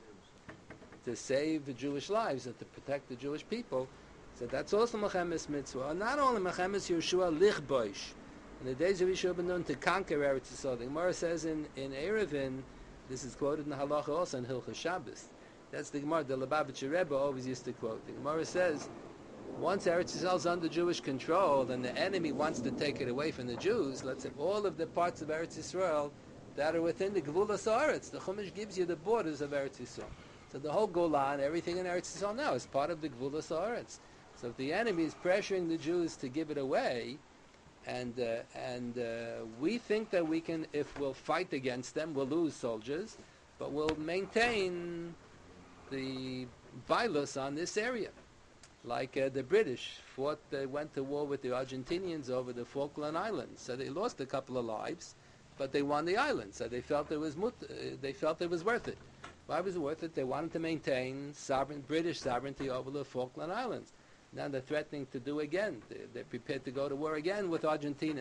Speaker 2: to save the Jewish lives and to protect the Jewish people, so that's also Melchemes mitzvah. And not only Melchemes Yehoshua lichboish, in the days of Yeshua ben Nun, to conquer Eretz Yisrael. The Gemara says in, in Erevin, this is quoted in the Halacha also in Hilchos Shabbos. That's the Gemara, the Lubavitcher Rebbe always used to quote. The Gemara says, once Eretz Yisrael is under Jewish control and the enemy wants to take it away from the Jews, let's say all of the parts of Eretz Yisrael that are within the Gvulas Haaretz, the Chumash gives you the borders of Eretz Yisrael. So the whole Golan, everything in Eretz Yisrael now is part of the Gvulas Haaretz. So if the enemy is pressuring the Jews to give it away, and uh, and uh, we think that we can, if we'll fight against them, we'll lose soldiers, but we'll maintain the bailus on this area. Like uh, the British fought, they went to war with the Argentinians over the Falkland Islands. So they lost a couple of lives, but they won the island. So they felt it was mut- uh, they felt it was worth it. Why was it worth it? They wanted to maintain sovereign British sovereignty over the Falkland Islands. Now they're threatening to do again. They, they're prepared to go to war again with Argentina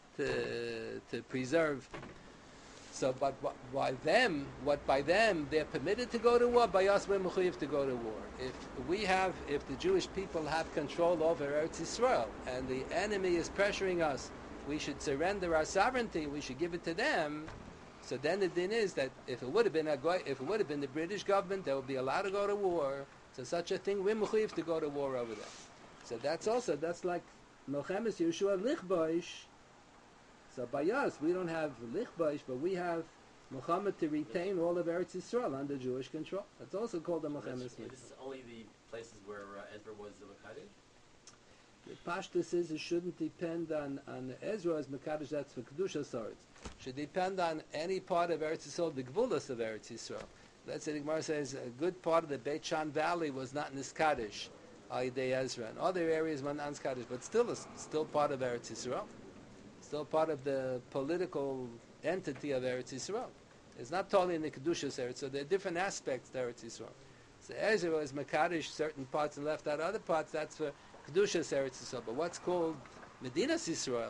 Speaker 2: to to preserve. So, but by them, what by them they're permitted to go to war. By us, we're mechuyev to go to war. If we have, if the Jewish people have control over Eretz Yisrael, and the enemy is pressuring us, we should surrender our sovereignty. We should give it to them. So then the din is that if it would have been a goy, if it would have been the British government, they would be allowed to go to war. So such a thing, we're mechuyev to go to war over there. So that's also that's like Melchemes Yehoshua lichboish. So by us, we don't have lichboish, but we have Muhammad to retain all of Eretz Yisrael under Jewish control. That's also called the Melchemes mitzvah.
Speaker 3: This is only the places where uh, Ezra was the Mekadesh?
Speaker 2: The Pashtus is it shouldn't depend on, on Ezra as Mekadesh, that's for Kedusha Saretz. Should depend on any part of Eretz Yisrael, the Gvulas of Eretz Yisrael. Let's say the Gemara says a good part of the Beit Shan Valley was not Niskadesh, Aydei Ezra. And other areas were not Niskadesh, but still is still part of Eretz Yisrael. Still part of the political entity of Eretz Yisrael. It's not totally in the Kedushas Eretz, so there are different aspects to Eretz Yisrael. So Ezra is Mekadesh certain parts and left out other parts, that's for Kedushas Eretz Yisrael. But what's called Medinas Yisrael,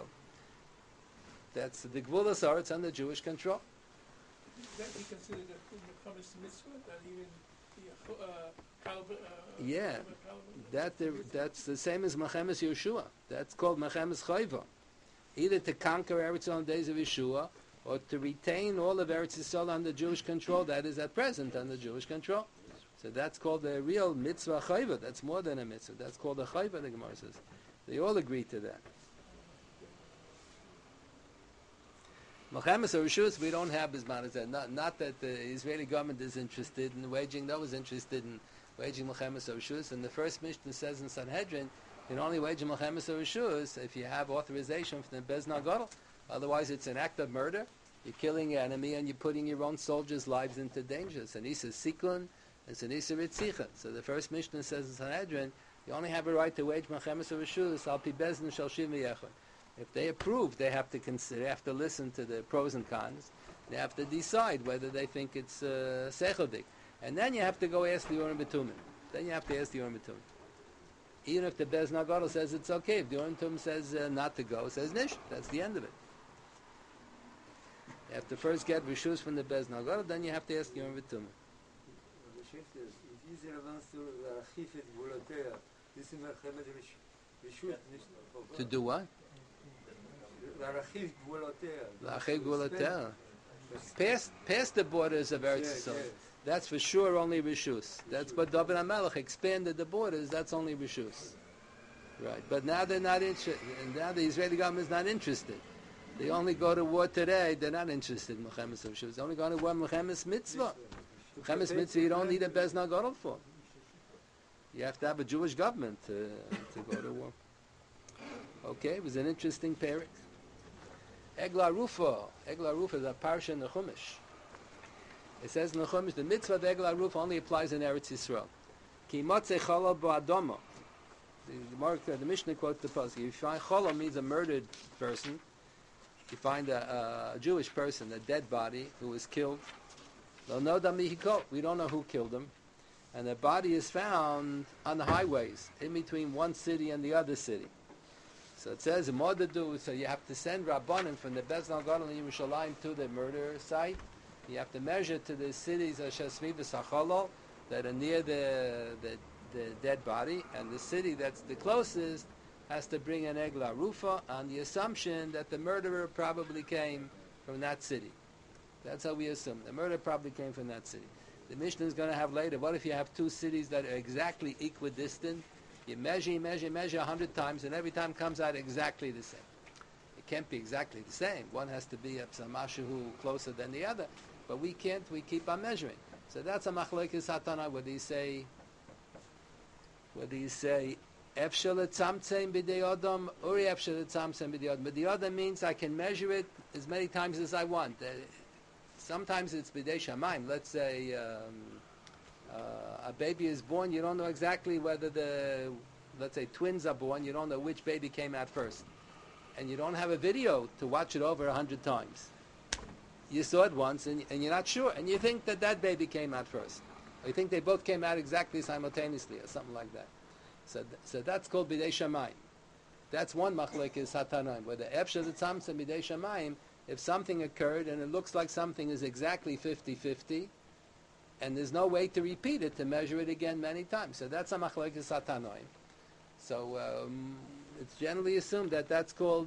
Speaker 2: that's the Gvulas Haaretz under Jewish control.
Speaker 6: That he considered a Melchemes mitzvah, that even the uh, Kalb, uh,
Speaker 2: Yeah,
Speaker 6: Kalb-
Speaker 2: that the, that's the same as Melchemes Yehoshua. That's called Melchemes Chayva. Either to conquer Eretz Yisrael in the days of Yeshua, or to retain all of Eretz Yisrael under Jewish control, that is at present under Jewish control. So that's called a real mitzvah chayva. That's more than a mitzvah. That's called a chayva, the Gemara says. They all agree to that. Melchemes Rishus, we don't have as much as that. Not, not that the Israeli government is interested in waging, no is interested in waging Melchemes Rishus. And the first Mishnah says in Sanhedrin, you can only wage a Melchemes Rishus if you have authorization from the Beis Nagadol. Otherwise, it's an act of murder. You're killing your enemy and you're putting your own soldiers' lives into danger. It's an Isa Siklun, it's an Isa Ritzicha. So the first Mishnah says in Sanhedrin, you only have a right to wage Melchemes Rishus, Al Pi Bezdin Shel Shiv V'Yechad. If they approve, they have to consider, they have to listen to the pros and cons. They have to decide whether they think it's uh, sechodik. And then you have to go ask the Urim B'Tumim. Then you have to ask the Urim B'Tumim. Even if the Beis Nagadol says it's okay, if the Urim B'Tumim says uh, not to go, says nish, that's the end of it. You have to first get Rishus from the Beis Nagadol, then you have to ask the Urim B'Tumim.
Speaker 4: If Israel wants to להרחיב את גבולותיה, this is מלחמת רשות,
Speaker 2: To do what?
Speaker 4: להרחיב גבולותיה.
Speaker 2: L'achei Gvulatel. Past, past the borders of Eretz Yisrael. That's for sure only Rishus. That's what David HaMelech expanded the borders, that's only Rishus. Right. But now they're not interested. Now the Israeli government is not interested. They only go to war today, they're not interested in Melchemes Rishus. They're only going to war Melchemes Mitzvah. Chemes mitzvah you don't need a Bezdin Gadol for. You have to have a Jewish government to, to go to war. Okay, it was an interesting parak. Egla Rufa. Egla Rufa is a parsha in the Chumash. It says in the Chumash, the mitzvah of Egla Rufa only applies in Eretz Yisrael. Ki motzei cholol ba'adama. The, Mark, the Mishnah quotes the pasuk. If you find cholol means a murdered person, you find a, a Jewish person, a dead body who was killed. Lo noda mi hikol. We don't know who killed him. And the body is found on the highways, in between one city and the other city. So it says, in order to do, so you have to send Rabbanim from the Bezdin Gadol in Yerushalayim to the murder site. You have to measure to the cities of Shasmi v'Sacholol that are near the, the the dead body, and the city that's the closest has to bring an Egla Rufa on the assumption that the murderer probably came from that city. That's how we assume. The murderer probably came from that city. The Mishnah is going to have later, what if you have two cities that are exactly equidistant? You measure, you measure, you measure a hundred times, and every time comes out exactly the same. It can't be exactly the same. One has to be a Psamashahu closer than the other, but we can't, we keep on measuring. So that's a Machlekes Hatana, whether you say, whether you say, Efshel etzamtzem b'dei Adam, or Efshel etzamtzem b'dei Adam. B'dei Adam means I can measure it as many times as I want. Uh, sometimes it's b'dei Shamayim. Let's say, um, Uh, a baby is born, you don't know exactly whether the, let's say, twins are born, you don't know which baby came out first. And you don't have a video to watch it over a hundred times. You saw it once, and, and you're not sure, and you think that that baby came out first. Or you think they both came out exactly simultaneously, or something like that. So, th- so that's called Bidei Shamayim. That's one machlekes hatanaim, where the Efshel Tzamtzem Bidei Shamayim, if something occurred, and it looks like something is exactly fifty-fifty, and there's no way to repeat it, to measure it again many times. So that's a machlekes hatanoim. So um, it's generally assumed that that's called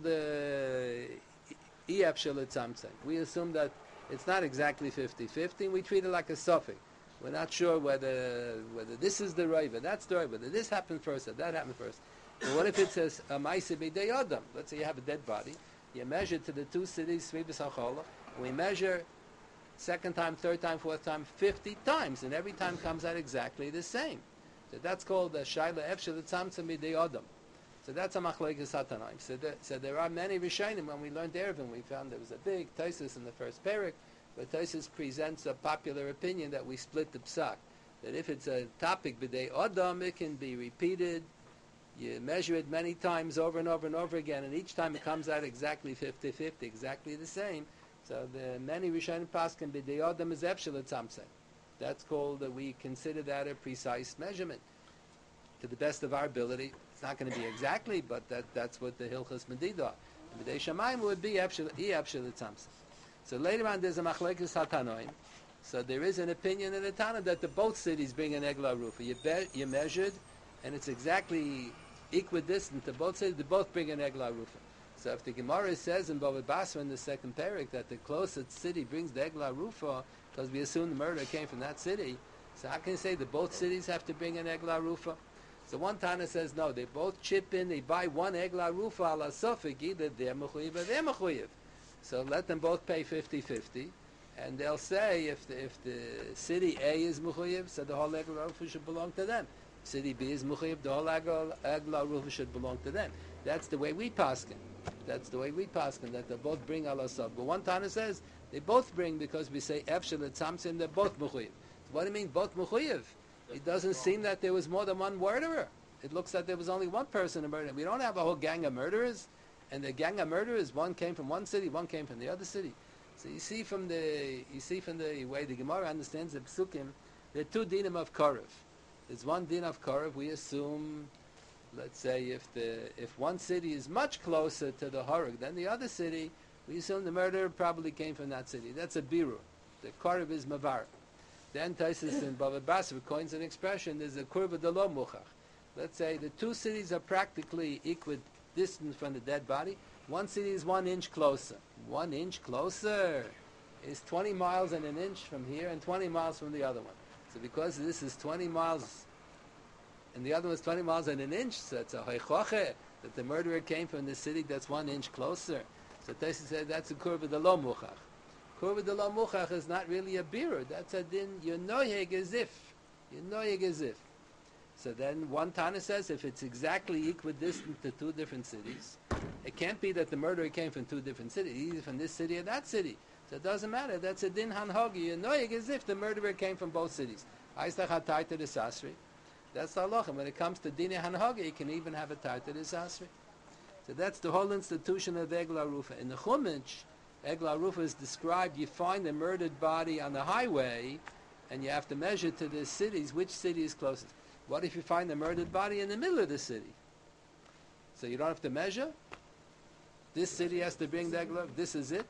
Speaker 2: Iyab Shel Tzamtzem. We assume that it's not exactly fifty-fifty, we treat it like a suffix. We're not sure whether whether this is the Raiva, that's the Raiva, whether this happened first or that happened first. But what if it says a Maisa B'dei Adam? Let's say you have a dead body, you measure to the two cities, Svi v'Sachola, and we measure second time, third time, fourth time, fifty times, and every time comes out exactly the same. So that's called the Shaila Efshel Tzamtzem B'dei Adam. So that's a machlekes hatanaim. So, there, so there are many Rishonim. When we learned Eruvin, we found there was a big Tosfos in the first parak, but Tosfos presents a popular opinion that we split the psak. That if it's a topic B'dei Adam, it can be repeated. You measure it many times over and over and over again, and each time it comes out exactly fifty-fifty, exactly the same. So the many Rishonim paskin B'dei Adam is Efshel Tzamtzem. That's called, uh, we consider that a precise measurement. To the best of our ability, it's not going to be exactly, but that, that's what the Hilchas Medida. B'dei Shamayim would be Efshel Tzamtzem. So later on there's a Machlekes Hatanoim. So there is an opinion in the Tana that the both cities bring an Egla Rufa. You, be, you measured, and it's exactly equidistant to both cities, they both bring an Egla Rufa. So if the Gemara says in Bava Basra in the second parak that the closest city brings the Egla Rufa, because we assume the murder came from that city, so how can you say that both cities have to bring an Egla Rufa? So one Tana says no, they both chip in, they buy one Egla Rufa ala Sofik, either they're mechuyev or they're mechuyev. So let them both pay fifty-fifty, and they'll say if the, if the city A is mechuyev, so the whole Egla Rufa should belong to them. City B is mechuyev, the whole Egla Rufa should belong to them. That's the way we paskin. That's the way we paskin, that they both bring ala Sofik. But one Tana says they both bring because we say Efshel Tzamtzem, they're both mechuyev. What do you mean both mechuyev? It doesn't seem that there was more than one murderer. It looks like there was only one person in murder. We don't have a whole gang of murderers, and the gang of murderers, one came from one city, one came from the other city. So you see from the you see from the way the Gemara understands the Psukim, there are two dinim of Korev. There's one din of Korev. We assume, let's say, if the if one city is much closer to the Horeg than the other city, we assume the murderer probably came from that city. That's a biru. The Korev is mavar. Then Tosfos in Bava Basra coins an expression, there's a kurva de lo muchach. Let's say the two cities are practically equidistant from the dead body. One city is one inch closer. One inch closer is twenty miles and an inch from here and twenty miles from the other one. So because this is twenty miles and the other one is twenty miles and an inch, so it's a hoichoche that the murderer came from the city that's one inch closer. So Tosfos said that's a kurva de lo muchach. Korban de lo muchach is not really a birur. That's a din, you noyeg as if. You noyeg as if. So then one Tana says if it's exactly equidistant to two different cities, it can't be that the murderer came from two different cities, either from this city or that city. So it doesn't matter. That's a din hanhogi. You noyeg as if the murderer came from both cities. Aistach hatay to the sasri. That's the halacha. When it comes to din hanhogi, you can even have a tie to the sasri. So that's the whole institution of the Egla Rufa. In the Chumash, Egla Rufa is described, you find a murdered body on the highway, and you have to measure to the cities, which city is closest. What if you find a murdered body in the middle of the city? So you don't have to measure? This city has to bring the Egla, this is it?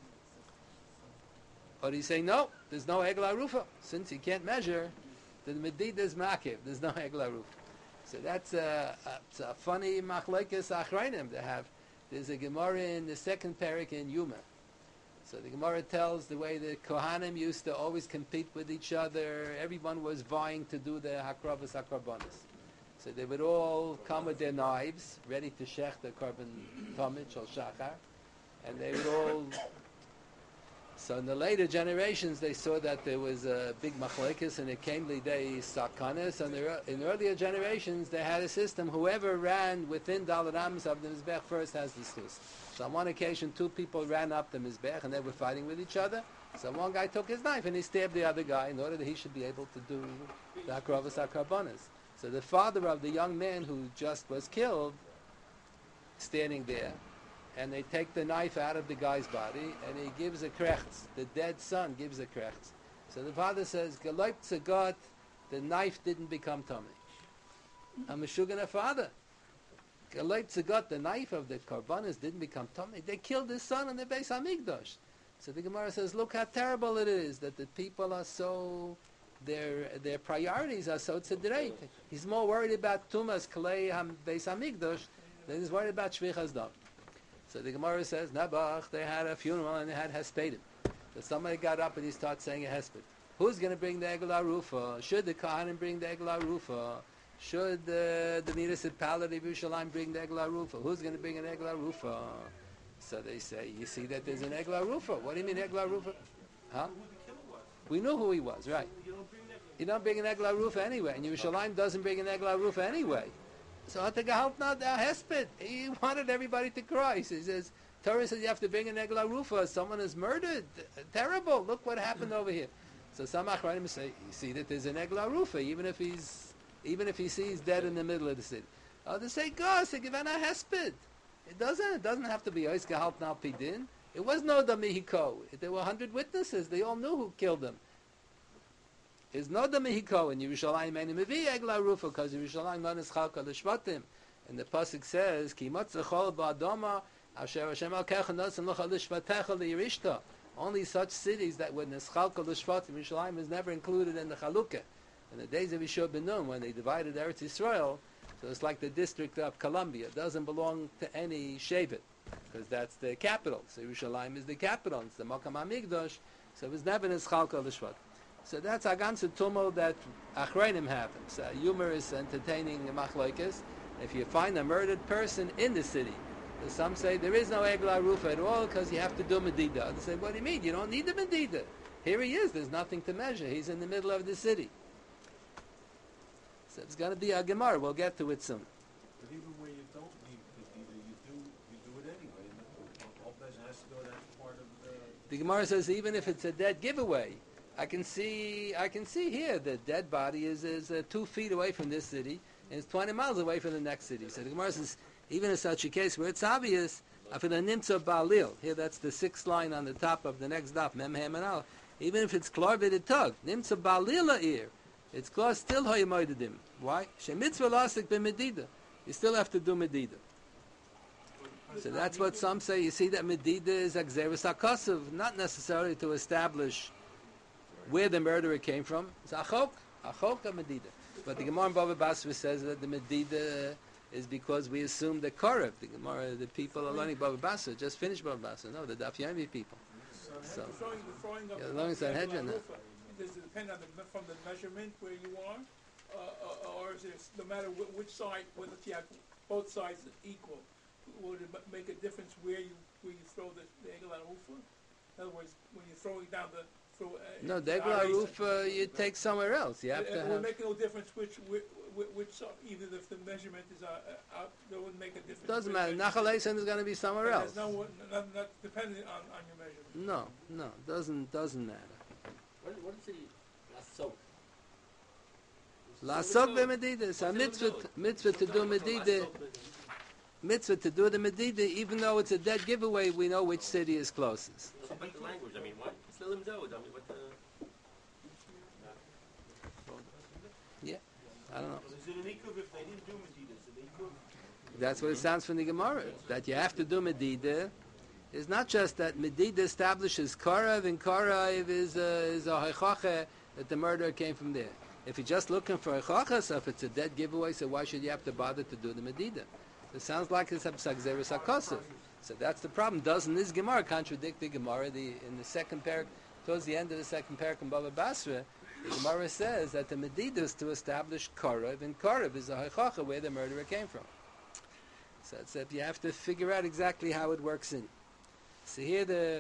Speaker 2: Or do you say, no, there's no Egla Rufa. Since you can't measure, then Medida is Makiv, there's no Egla Rufa. So that's a, a, it's a funny machlekes achrayim to have. There's a Gemara in the second parak in Yuma. So the Gemara tells the way the Kohanim used to always compete with each other. Everyone was vying to do the Hakravas HaKarbanis. So they would all come with their knives, ready to shech the Karban Tomich or Shachar. And they would all... So in the later generations, they saw that there was a big machlekes, and it came lidei sakanis. And the, in earlier generations, they had a system. Whoever ran within Daled Amos of the Mizbech first has the schus. So on one occasion, two people ran up the Mizbech, and they were fighting with each other. So one guy took his knife, and he stabbed the other guy in order that he should be able to do the Hakravas HaKarbanis. So the father of the young man who just was killed, standing there, and they take the knife out of the guy's body, and he gives a krechts. The dead son gives a krechts. So the father says, Geloyt Zagot, the knife didn't become tummy. I'm a shugana father. Geloyt Zagot, the knife of the Karbanis didn't become tummy. They killed his son in the Beis HaMikdash. So the Gemara says, look how terrible it is that the people are so, their their priorities are so tzedreit. He's more worried about Tumas Kalei Beis HaMikdash than he's worried about Shvichas Dam. So the Gemara says, Nabach, they had a funeral and they had Hespedim. So somebody got up and he started saying a Hesped. Who's going to bring the Egla Rufa? Should the Kohanim bring the Egla Rufa? Should uh, the municipality of Yerushalayim bring the Egla Rufa? Who's going to bring an Egla Rufa? So they say, you see that there's an Egla Rufa. What do you mean Egla Rufa? Huh? We knew who he was, right. You don't bring an Egla Rufa anyway. And Yerushalayim doesn't bring an Egla Rufa anyway. So I think I hope not Hesped. He wanted everybody to cry. So he says, Torah says you have to bring an Egla Rufa. Someone is murdered. Terrible. Look what happened over here. So some Achronim say, you see that there's an Egla Rufa, even if he's, even if he sees dead in the middle of the city. Others say, go, say, give an Hesped. It doesn't. It doesn't have to be Ois Gehalt Nal Pidin. It was no Damihiko. There were a hundred witnesses. They all knew who killed him. Is no the Mehiko in Yerushalayim and Mevi Egla Rufa because Yerushalayim non is Chalka l'Shvatim, and the pasuk says Ki Motzachol Ba'adoma Asher Hashem Al Kecha Notzim Locha L'Shvatecha L'Yirishta. Only such cities that when Neschalka l'Shvatim, Yerushalayim is never included in the Chalukah. In the days of Yeshua ben Nun, when they divided Eretz Yisrael, so it's like the district of Columbia. It doesn't belong to any Shevet because that's the capital. So Yerushalayim is the capital. It's the Makam HaMikdash. So it was never Neschalka l'Shvatim. So that's a ganze tumult that Achreinim have. It's a humorous, entertaining machlokes. If you find a murdered person in the city, some say there is no Egla Rufa at all because you have to do Medida. They say, what do you mean? You don't need the Medida. Here he is. There's nothing to measure. He's in the middle of the city. So it's going to be a Gemara. We'll get to it soon.
Speaker 5: But even where you don't need Medida, you do you do it anyway. All business has to go that part of the...
Speaker 2: The Gemara says even if it's a dead giveaway, I can see, I can see here the dead body is is uh, two feet away from this city, and it's twenty miles away from the next city. So the Gemara says, even in such a case where it's obvious, after the nimtza balil, here that's the sixth line on the top of the next daf, mem hem and al. Even if it's klar b'detug, nimtza balil ear, it's klar still hoyemoidedim. Why? Shemitzvah lasik b'medida. You still have to do medida. So that's what some say. You see that medida is exeris hakasuv, not necessarily to establish where the murderer came from. It's achok, achok a medida. But the Gemara in Bava Basra says that the medida is because we assume the Korev. The Gemara, the people are learning Bava Basra, just finished Bava Basra. No, the Daf Yomi people. So,
Speaker 6: Throwing, throwing up
Speaker 2: yeah, as long as it's Sanhedrin,
Speaker 6: Does it depend on the, from the measurement where you are? Uh, uh, or is it no matter wh- which side, whether you have both sides equal, would it make a difference where you where you throw the, the Egel Rufa? In other words, when you're throwing down the through. Uh,
Speaker 2: No, the
Speaker 6: uh,
Speaker 2: Eglah
Speaker 6: Areisa.
Speaker 2: roof uh, you take somewhere else. You have
Speaker 6: it,
Speaker 2: to
Speaker 6: it would
Speaker 2: have.
Speaker 6: make no difference which which, which, which side, even if the measurement is uh, uh, out, it wouldn't make a difference.
Speaker 2: Doesn't
Speaker 6: which
Speaker 2: matter.
Speaker 6: measurement.
Speaker 2: Nachal is going to be somewhere
Speaker 6: And
Speaker 2: else.
Speaker 6: there's no, not, not dependent on, on your measurement.
Speaker 2: No, no, doesn't doesn't matter.
Speaker 3: What, what is the last soak?
Speaker 2: Lasok b'medida. It's a mitzvah, mitzvah to do medida. Mitzvah to do the medida, even though it's a dead giveaway, we know which city is closest.
Speaker 3: What about the language? I mean, what? It's the limzod. I mean, what the...
Speaker 2: I don't know.
Speaker 5: Is it an ikuv if they didn't do Medida? Is it an ikuv?
Speaker 2: That's what it sounds from the Gemara. That you have to do medida. It's not just that medida establishes Korav, and Korav is a, is a haichache that the murderer came from there. If you're just looking for haichache, so if it's a dead giveaway, so why should you have to bother to do the medida? It sounds like it's a psagzeris hakosef. So that's the problem. Doesn't this Gemara contradict the Gemara the, in the second parak, towards the end of the second parak in Baba Basra? The Gemara says that the medida is to establish Korav, and Korav is a haichache where the murderer came from. So it's that you have to figure out exactly how it works in. So here the,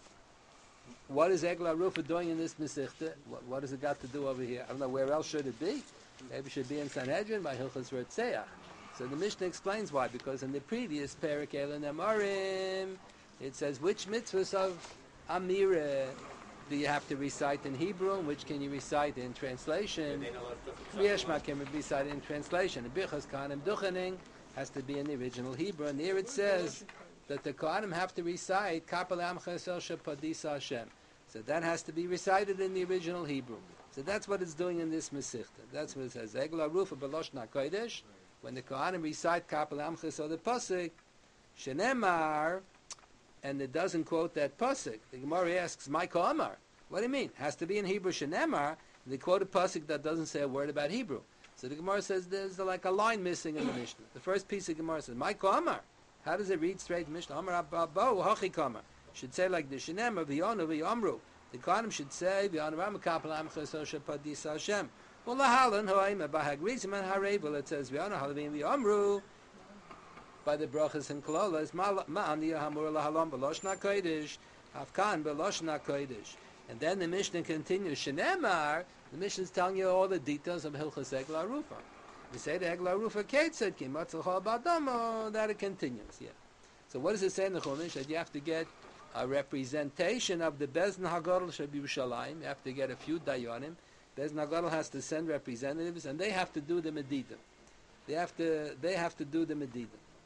Speaker 2: what is Eglah Rufa doing in this Mesichta? What, what has it got to do over here? I don't know, where else should it be? Maybe it should be in Sanhedrin by Hilchos Rotzeach. So the Mishnah explains why, because in the previous Perek Elon Amarim, it says which mitzvahs of Amira do you have to recite in Hebrew, and which can you recite in translation? Kriyashma can be recited in translation. The Birchas Kahanim Duchening has to be in the original Hebrew, and here it says that the Kohanim have to recite Kapel Amcha Yisrael Shepadisa Hashem. So that has to be recited in the original Hebrew. So that's what it's doing in this Mesichta. That's what it says. Eglah Rufa B'Loshna Kodesh. When the Kohanim recite Kapel Amcha Yisrael the Pasuk, Shenemar, and it doesn't quote that pasuk. The Gemara asks, "Michael Amar, what do you mean? It has to be in Hebrew Shenemar." They quote a pasuk that doesn't say a word about Hebrew. So the Gemara says there's like a line missing in the Mishnah. The first piece of Gemara says, "Michael Amar." How does it read straight? Mishnah Amar Abba Hachi Kamar should say like the Shenemar V'Yonu V'Yamru. The Kohanim should say V'Yonu Ram Kapel Amcha Yisrael Shepadis Hashem. Well, Lahalan Ho'im Bahagrizim and Harevel. It says V'Yonu Halavim V'Yamru. By the brachas and kololas, ma'ani hamur lahalom beloshna kodesh, afkan beloshna kodesh, and then the Mishnah continues. Shenemar, the Mishnah is telling you all the details of Hilchas Eglah Rufa. We say the Eglah Rufa Ketzed Kimatzal Badamo, that it continues. Yeah. So what does it say in the Chumash? That you have to get a representation of the Bezdin Hagadol Sheb Yerushalayim. You have to get a few dayanim. Bezdin Hagadol has to send representatives, and they have to do the medida. They have to. They have to do the medida.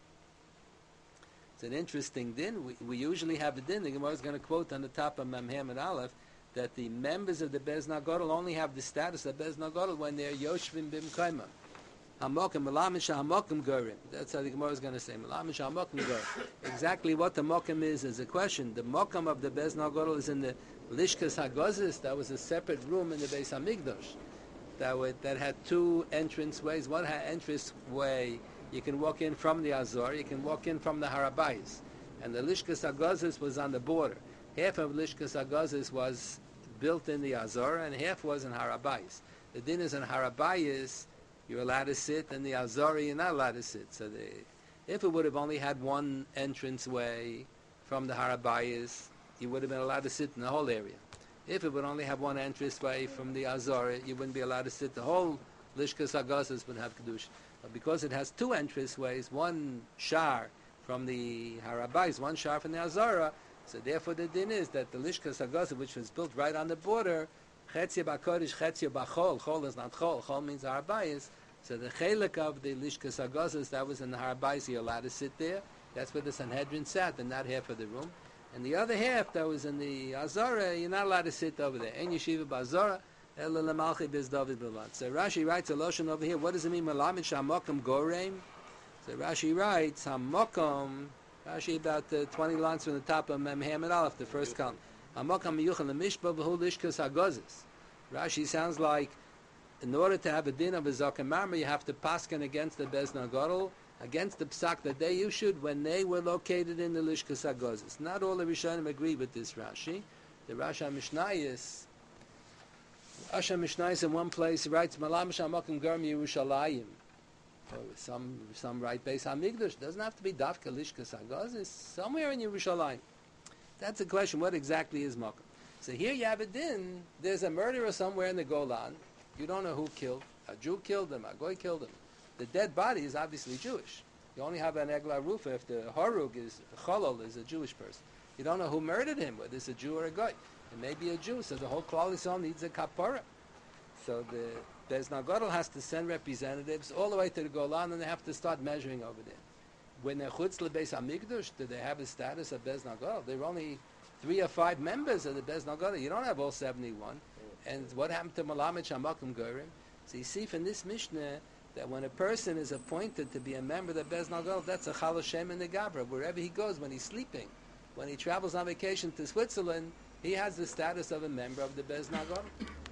Speaker 2: It's an interesting din. We, we usually have a din. The Gemara is going to quote on the top of Memhem and Aleph that the members of the Bezdin Hagadol only have the status of Bezdin Hagadol when they're Yoshvim Bim Kaima. Hamokim, Melamish Hamokim Gorim. That's how the Gemara is going to say. Melamish Hamokim Gorim. Exactly what the Mokim is is a question. The Mokim of the Bezdin Hagadol is in the Lishkas Hagozis. That was a separate room in the Beis Hamikdash. That, would, that had two entrance ways. One had entrance way. You can walk in from the Azor, you can walk in from the Harabayis. And the Lishkas Hagozis was on the border. Half of Lishkas Hagozis was built in the Azor, and half was in Harabayis. The din is in Harabayis, you're allowed to sit, and the Azor, you're not allowed to sit. So the, if it would have only had one entrance way from the Harabayis, you would have been allowed to sit in the whole area. If it would only have one entrance way from the Azor, you wouldn't be allowed to sit. The whole Lishkas Hagozis would have Kedusha. But because it has two entrance ways, one shar from the Harabais, one shar from the Azara, so therefore the din is that the Lishkas Hagozis, which was built right on the border, Chetzia B'Kodesh, Chetzia B'Chol, Chol is not Chol, Chol means Harabais, so the chelik of the Lishkas Hagozis, that was in the Harabais, you're allowed to sit there. That's where the Sanhedrin sat, and not half of the room. And the other half that was in the Azara, you're not allowed to sit over there. En Yeshiva B'Azara, so Rashi writes a lotion over here. What does it mean? Malamid shamokum goreim. So Rashi writes hamokum. Rashi about uh, twenty lines from the top of Memhem and Aleph, the first column. Hamokum miyuchel lemishba v'hu lishkas hagozis. Rashi sounds like in order to have a din of a zaken marmor, you have to paskin against the Bezdin Hagadol, against the psak that they issued when they were located in the lishkas hagozis. Not all the Rishonim agree with this Rashi. The Rashi Mishnayis. Asha Mishnayis in one place writes Malam Shamakim Garm Yerushalayim. Some some write Beis Hamikdash. Doesn't have to be Dafka Lishkas Hagozis. Somewhere in Yerushalayim. That's a question, what exactly is Makom? So here you have a din, there's a murderer somewhere in the Golan. You don't know who killed. A Jew killed him, a Goy killed him. The dead body is obviously Jewish. You only have an Egla Rufa if the Harug is, Cholol is a Jewish person. You don't know who murdered him, whether it's a Jew or a Goy. It may be a Jew, so the whole Klal Yisrael needs a kapara. So the Bez Nagadol has to send representatives all the way to the Golan, and they have to start measuring over there. When they're Chutz LeBeis HaMikdash, do they have a status of Bez Nagadol? There are only three or five members of the Bez Nagadol. You don't have all seventy-one. And what happened to Malamed Shamakim Gorim? So you see from this Mishnah that when a person is appointed to be a member of the Bez Nagadol, that's a Chal Hashem in the Gabra. Wherever he goes, when he's sleeping, when he travels on vacation to Switzerland, he has the status of a member of the Bez Nagadol.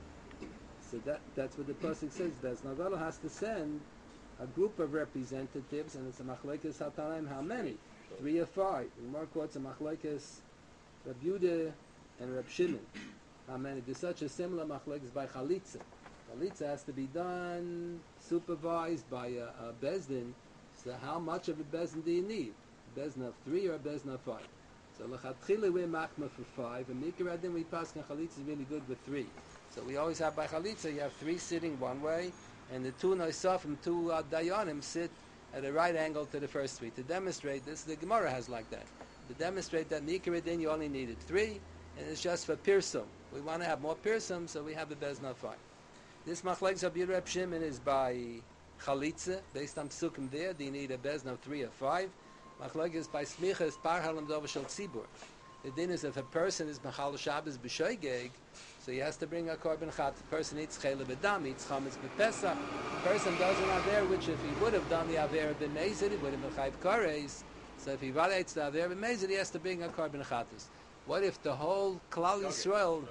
Speaker 2: So that, that's what the pasuk says. Bez Nagadol has to send a group of representatives, and it's a machlekes hatanaim. How many? Three or five. The Gemara quotes a machlekes Reb Yehuda and Reb Shimon. How many? There's such a similar machlekes by chalitza. Chalitza has to be done, supervised by a, a bezdin. So how much of a bezdin do you need? A bezdin of three or a bezdin of five? So lechatchila we're machma for five, and mikaradin we pass and chalitza is really good with three. So we always have by chalitza, you have three sitting one way, and the two noisafim, two uh, dayanim sit at a right angle to the first three. To demonstrate this, the Gemara has like that. To demonstrate that mikaradin you only needed three, and it's just for pirsum. We want to have more pirsum, so we have the bezdin of five. This machlekes of Reb Shimon is by chalitza, based on psukim there. Do you need a bezdin of three or five? Machlekes by smichas parhalam dover shel tzibur. The din is if a person is mechal Shabbos b'shoigeg, so he has to bring a korban chat. The person eats chayla b'dam, eats chametz b'pesach. The person does an aver, which if he would have done the aver b'mezid, it would have been chayv kares. So if he violates the aver b'mezid, he has to bring a korban chatus. What if the whole Klal Yisrael,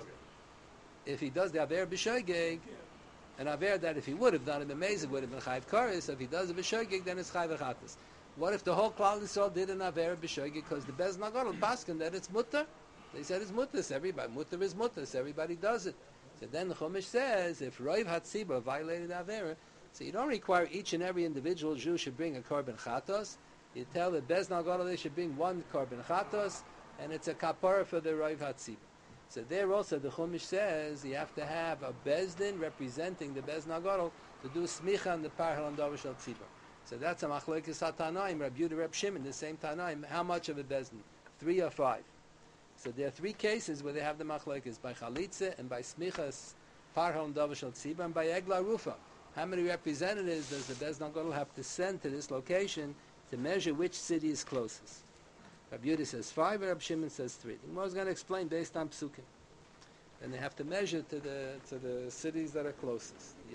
Speaker 2: if he does the aver b'shoigeg, an aver that if he would have done it b'mezid would have been chayv kares. So if he does it b'shoigeg, then it's chayv chatus. What if the whole Klal Yisrael did an aver b'shoigeg because the Bez Nagadol paskin that it's mutter? They said it's mutter. Everybody mutter is mutter. So everybody does it. So then the Chumash says if Roiv Hatzibah violated aver, so you don't require each and every individual Jew should bring a korban chatos. You tell the Bez Nagadol they should bring one korban chatos, and it's a kapara for the Roiv Hatzibah. So there also the Chumash says you have to have a bezdin representing the Bez Nagadol to do smicha on the parhal and davar shel tzibur. So that's a machlekes hatanaim, Reb Yehuda, Reb Shimon, the same tanaim. How much of a bezdin? Three or five? So there are three cases where they have the machlekes by chalitza and by smichas, parhal and davar shel tzibur, and by egla rufa. How many representatives does the Bez Nagadol have to send to this location to measure which city is closest? Reb Yehuda says five, and Reb Shimon says three. The Gemara is going to explain based on psukim, and they have to measure to the to the cities that are closest. Yeah.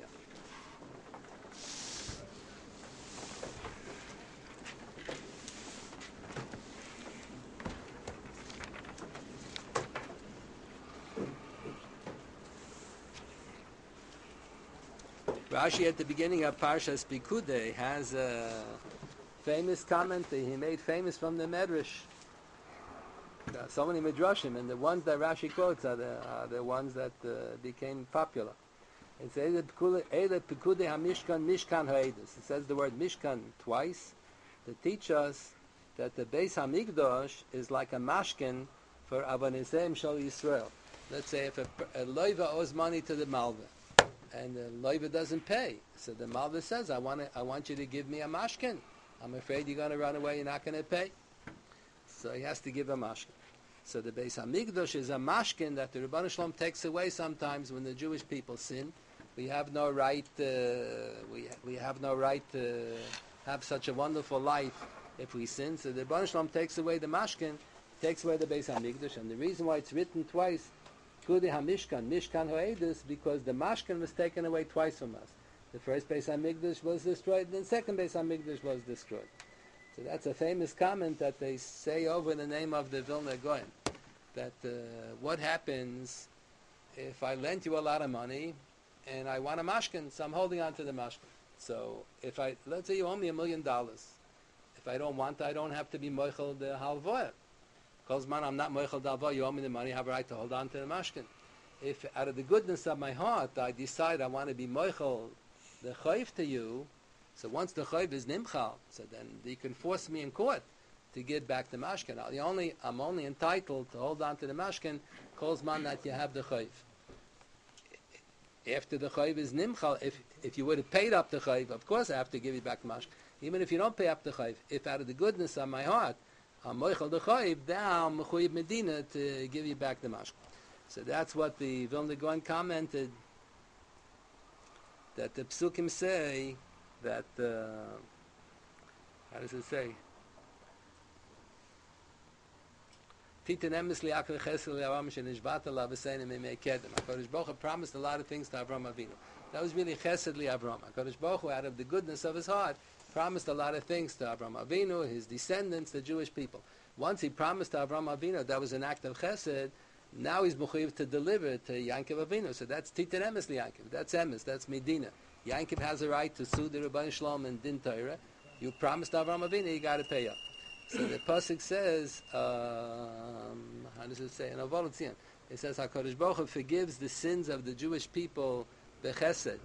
Speaker 2: Rashi at the beginning of Parshas Pikudei has a famous comment that he made famous from the Medrash. Uh, so many Midrashim, and the ones that Rashi quotes are the, are the ones that uh, became popular. It says Eile Pikudei HaMishkan Mishkan Ha'edus. It says the word Mishkan twice to teach us that the Beis HaMikdash is like a mashkin for Avanisem Shal Yisrael. Let's say if a, a loiva owes money to the malva, and the loiva doesn't pay, so the malva says, I want to, I want you to give me a mashkin. I'm afraid you're going to run away, you're not going to pay. So he has to give a mashkin. So the Beis HaMikdash is a mashkin that the Rebbeinu Shalom takes away sometimes when the Jewish people sin. We have no right, uh, we, we have no right to have such a wonderful life if we sin. So the Rebbeinu Shalom takes away the mashkin, takes away the Beis HaMikdash. And the reason why it's written twice, Kudei HaMishkan, Mishkan Ha'edus, because the mashkin was taken away twice from us. The first Beis HaMikdash was destroyed, and the second Beis HaMikdash was destroyed. So that's a famous comment that they say over in the name of the Vilna Goyim, that uh, what happens if I lent you a lot of money and I want a mashkin, so I'm holding on to the mashkin. So if I, let's say you owe me a million dollars. If I don't want, I don't have to be moichel the halvoya. Because man, I'm not moichel the halvoya, you owe me the money, I have a right to hold on to the mashkin. If out of the goodness of my heart I decide I want to be moichel the chayv to you, so once the chayv is nimchal, so then you can force me in court to give back the mashkin. The only, I'm only entitled to hold on to the mashkin calls man that you have the chayv. After the chayv is nimchal, if if you would have paid up the chayv, of course I have to give you back the mashkin. Even if you don't pay up the chayv, if out of the goodness of my heart, I'm moichel the chayv, then I'm mechuyev medina to give you back the mashkin. So that's what the Vilna Gaon commented, that the psukim say that, uh, how does it say? Titan emes li'akar chesed li'avam shenishbata la'v'seinim imei kedem. HaKadosh Baruch Hu promised a lot of things to Avram Avinu. That was really chesed li'Avram. HaKadosh Baruch Hu, out of the goodness of his heart, promised a lot of things to Avram Avinu, his descendants, the Jewish people. Once he promised to Avram Avinu, that was an act of chesed. Now he's mechuyev to deliver to Yankov Avinu. So that's Titan emes li'Yankov. That's emes. That's Medina. Yankov has a right to sue the Rebbeinu Shalom and Din Torah. You promised Avram Avinu, you got to pay up. So the pasuk says, um, how does it say? In Avot Tzion, it says, HaKadosh Baruch Hu forgives the sins of the Jewish people bechesed.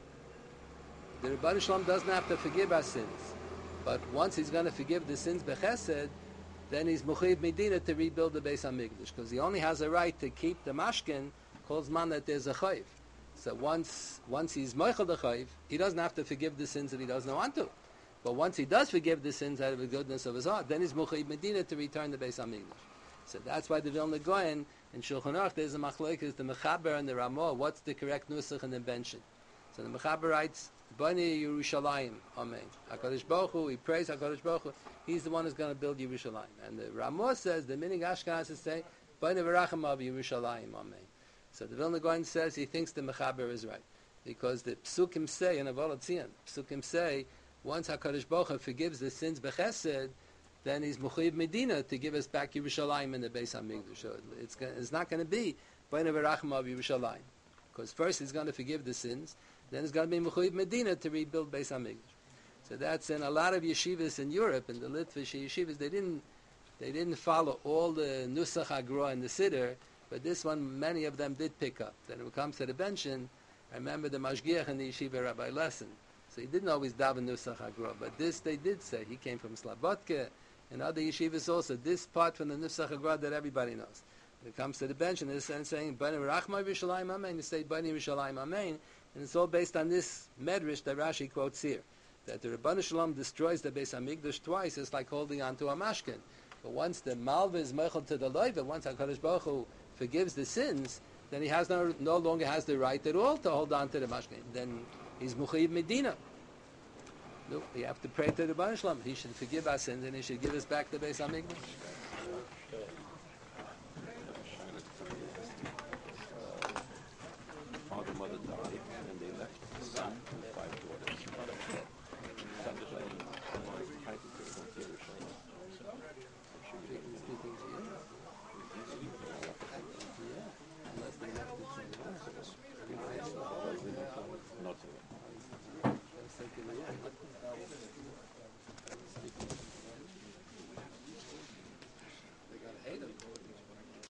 Speaker 2: The Rebbeinu Shalom doesn't have to forgive our sins, but once he's going to forgive the sins bechesed, then he's mechuyev medina to rebuild the Beis Hamikdash, because he only has a right to keep the mashkin, calls man that there's a chayv. So once once he's moichel the chayv, he doesn't have to forgive the sins that he doesn't want to. But once he does forgive the sins out of the goodness of his heart, then he's mechuyev medina to return the Beis Hamikdash. So that's why the Vilna Gaon in Shulchan Aruch, there's a machlokes, the Mechaber and the Ramah, what's the correct nusach and invention. So the Mechaber writes, Bani Yerushalayim, Amen. HaKadosh Baruch Hu, he prays HaKadosh Baruch Hu, he's the one who's going to build Yerushalayim. And the Ramah says, the Minig Ashkenaz is saying, Bani Verachim of Yerushalayim, Amen. So the Vilna Gaon says he thinks the Mechaber is right. Because the Psukim say, in Avot Tzion, Psukim say, once HaKadosh Baruch Hu forgives the sins bechesed, then he's mechuyev medina to give us back Yerushalayim in the Beis Hamikdash. So it's, it's not going to be Bani Verachim of Yerushalayim. Because first he's going to forgive the sins, then it's going to be mechuyev medina to rebuild Beis Hamikdash. So that's in a lot of yeshivas in Europe, in the Litvish yeshivas, they didn't they didn't follow all the Nusach HaGra and the Siddur, but this one, many of them did pick up. Then when it comes to the Benshin, I remember the Mashgiach in the yeshiva, Rabbi Lesson. So he didn't always daven Nusach HaGra, but this they did say. He came from Slabodka and other yeshivas also. This part from the Nusach HaGra that everybody knows. When it comes to the Benshin, they're saying, Bani Rachma Yerushalayim Amen. They say, Bani Yerushalayim Amen. And it's all based on this medrash that Rashi quotes here, that the Rebbeinu Shalom destroys the Beis Hamikdash twice. It's like holding on to a mashkin. But once the malva is meichel to the loiva, once HaKadosh Baruch Hu forgives the sins, then he has no, no longer has the right at all to hold on to the mashkin. Then he's mechuyev medina. No, we have to pray to the Rebbeinu Shalom. He should forgive our sins and he should give us back the Beis Hamikdash.